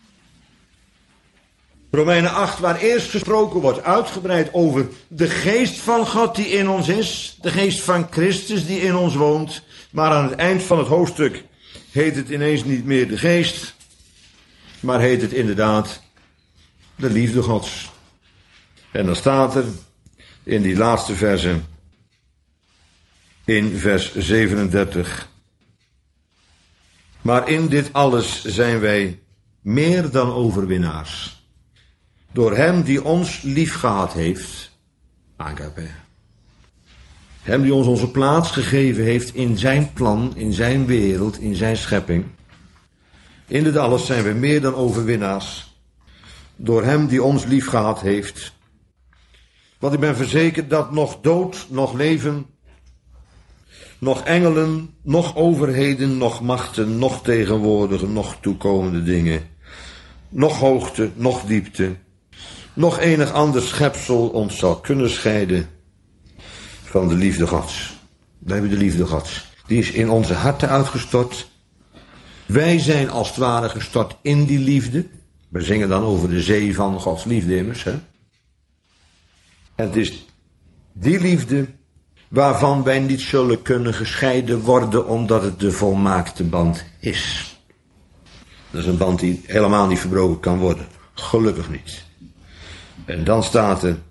A: Romeinen acht, waar eerst gesproken wordt uitgebreid over de geest van God die in ons is. De geest van Christus die in ons woont. Maar aan het eind van het hoofdstuk heet het ineens niet meer de geest. Maar heet het inderdaad de liefde Gods. En dan staat er in die laatste versen, in vers zevenendertig. Maar in dit alles zijn wij meer dan overwinnaars. Door hem die ons liefgehad heeft, agape. Hem die ons onze plaats gegeven heeft in zijn plan, in zijn wereld, in zijn schepping. In dit alles zijn we meer dan overwinnaars. Door hem die ons liefgehad heeft. Want ik ben verzekerd dat nog dood, nog leven, nog engelen, nog overheden, nog machten, nog tegenwoordige, nog toekomende dingen, nog hoogte, nog diepte, nog enig ander schepsel ons zal kunnen scheiden van de liefde Gods. We hebben de liefde Gods. Die is in onze harten uitgestort. Wij zijn als het ware gestort in die liefde. We zingen dan over de zee van Gods liefde immers. Hè? En het is die liefde waarvan wij niet zullen kunnen gescheiden worden, omdat het de volmaakte band is. Dat is een band die helemaal niet verbroken kan worden. Gelukkig niet. En dan staat er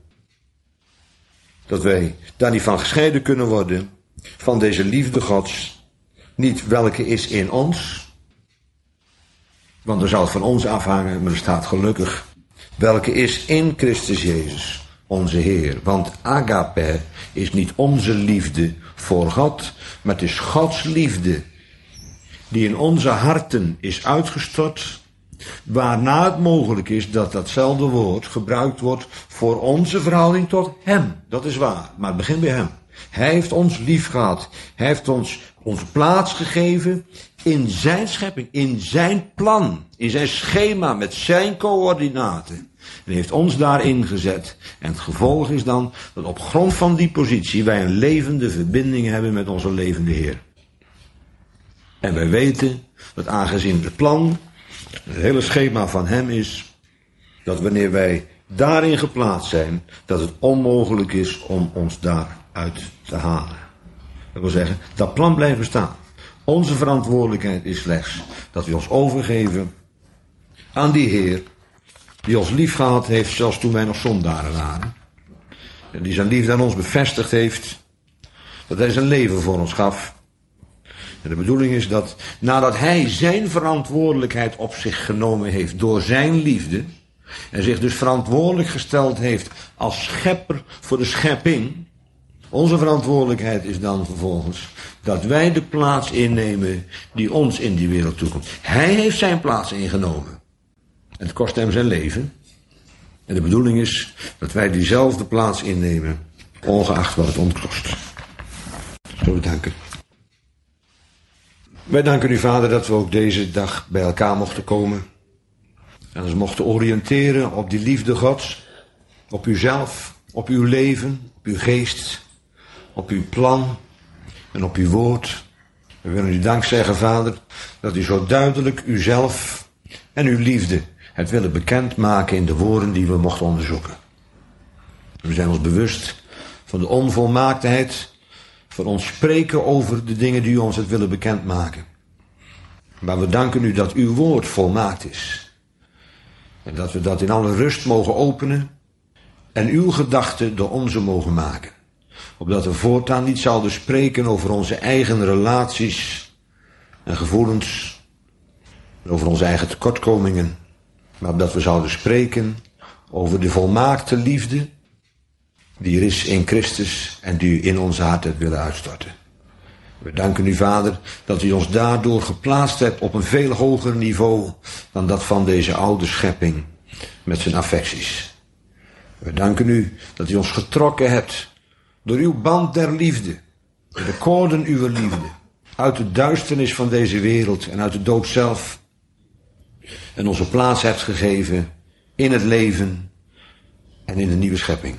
A: dat wij daar niet van gescheiden kunnen worden, van deze liefde Gods, niet welke is in ons, want er zal het van ons afhangen, maar er staat gelukkig, welke is in Christus Jezus, onze Heer. Want agape is niet onze liefde voor God, maar het is Gods liefde die in onze harten is uitgestort, waarna het mogelijk is dat datzelfde woord gebruikt wordt voor onze verhouding tot hem. Dat is waar, maar het begint bij hem. Hij heeft ons lief gehad. Hij heeft ons onze plaats gegeven in zijn schepping, in zijn plan, in zijn schema met zijn coördinaten. En heeft ons daarin gezet. En het gevolg is dan dat op grond van die positie wij een levende verbinding hebben met onze levende Heer. En wij weten dat aangezien het plan, het hele schema van hem is, dat wanneer wij daarin geplaatst zijn, dat het onmogelijk is om ons daaruit te halen. Dat wil zeggen, dat plan blijft bestaan. Onze verantwoordelijkheid is slechts dat we ons overgeven aan die Heer, die ons lief gehad heeft, zelfs toen wij nog zondaren waren. En die zijn liefde aan ons bevestigd heeft, dat hij zijn leven voor ons gaf. En de bedoeling is dat nadat hij zijn verantwoordelijkheid op zich genomen heeft door zijn liefde, en zich dus verantwoordelijk gesteld heeft als schepper voor de schepping, onze verantwoordelijkheid is dan vervolgens dat wij de plaats innemen die ons in die wereld toekomt. Hij heeft zijn plaats ingenomen. En het kost hem zijn leven. En de bedoeling is dat wij diezelfde plaats innemen, ongeacht wat het ons kost. Zo bedanken. Wij danken u, Vader, dat we ook deze dag bij elkaar mochten komen. En ons mochten oriënteren op die liefde Gods. Op uzelf, op uw leven, op uw geest, op uw plan en op uw woord. We willen u dank zeggen, Vader, dat u zo duidelijk uzelf en uw liefde het willen bekendmaken in de woorden die we mochten onderzoeken. We zijn ons bewust van de onvolmaaktheid van ons spreken over de dingen die u ons het willen bekendmaken. Maar we danken u dat uw woord volmaakt is. En dat we dat in alle rust mogen openen en uw gedachten door onze mogen maken. Opdat we voortaan niet zouden spreken over onze eigen relaties en gevoelens, over onze eigen tekortkomingen, maar opdat we zouden spreken over de volmaakte liefde die er is in Christus en die u in onze hart hebt willen uitstorten. We danken u, Vader, dat u ons daardoor geplaatst hebt op een veel hoger niveau dan dat van deze oude schepping met zijn affecties. We danken u dat u ons getrokken hebt door uw band der liefde, door de koorden uw liefde, uit de duisternis van deze wereld en uit de dood zelf, en onze plaats hebt gegeven in het leven en in de nieuwe schepping.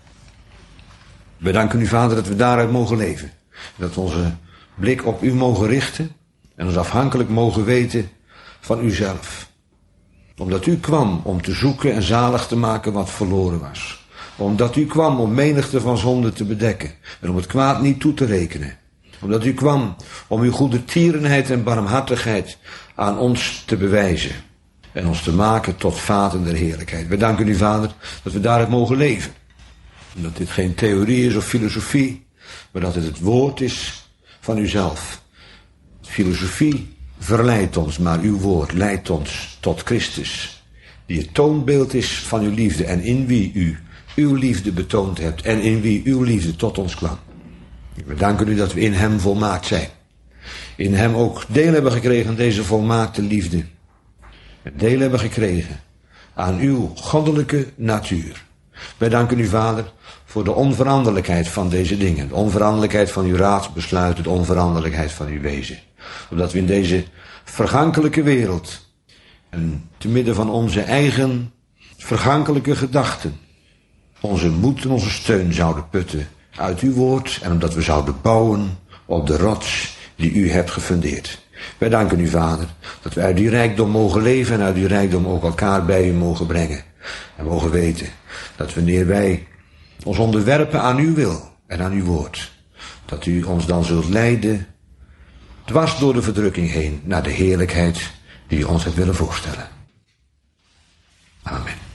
A: We danken u, Vader, dat we daaruit mogen leven. Dat we onze blik op u mogen richten en ons afhankelijk mogen weten van uzelf. Omdat u kwam om te zoeken en zalig te maken wat verloren was. Omdat u kwam om menigte van zonden te bedekken en om het kwaad niet toe te rekenen. Omdat u kwam om uw goede tierenheid en barmhartigheid aan ons te bewijzen. En ons te maken tot vaten der heerlijkheid. We danken u, Vader, dat we daaruit mogen leven. En dat dit geen theorie is of filosofie, maar dat het het woord is van uzelf. Filosofie verleidt ons, maar uw woord leidt ons tot Christus, die het toonbeeld is van uw liefde en in wie u uw liefde betoond hebt en in wie uw liefde tot ons kwam. We danken u dat we in hem volmaakt zijn. In hem ook deel hebben gekregen aan deze volmaakte liefde. En deel hebben gekregen aan uw goddelijke natuur. Wij danken u, Vader, voor de onveranderlijkheid van deze dingen. De onveranderlijkheid van uw raadsbesluit, de onveranderlijkheid van uw wezen. Omdat we in deze vergankelijke wereld en te midden van onze eigen vergankelijke gedachten onze moed en onze steun zouden putten uit uw woord en omdat we zouden bouwen op de rots die u hebt gefundeerd. Wij danken u, Vader, dat we uit die rijkdom mogen leven en uit die rijkdom ook elkaar bij u mogen brengen. En mogen weten dat wanneer wij ons onderwerpen aan uw wil en aan uw woord, dat u ons dan zult leiden dwars door de verdrukking heen naar de heerlijkheid die u ons hebt willen voorstellen. Amen.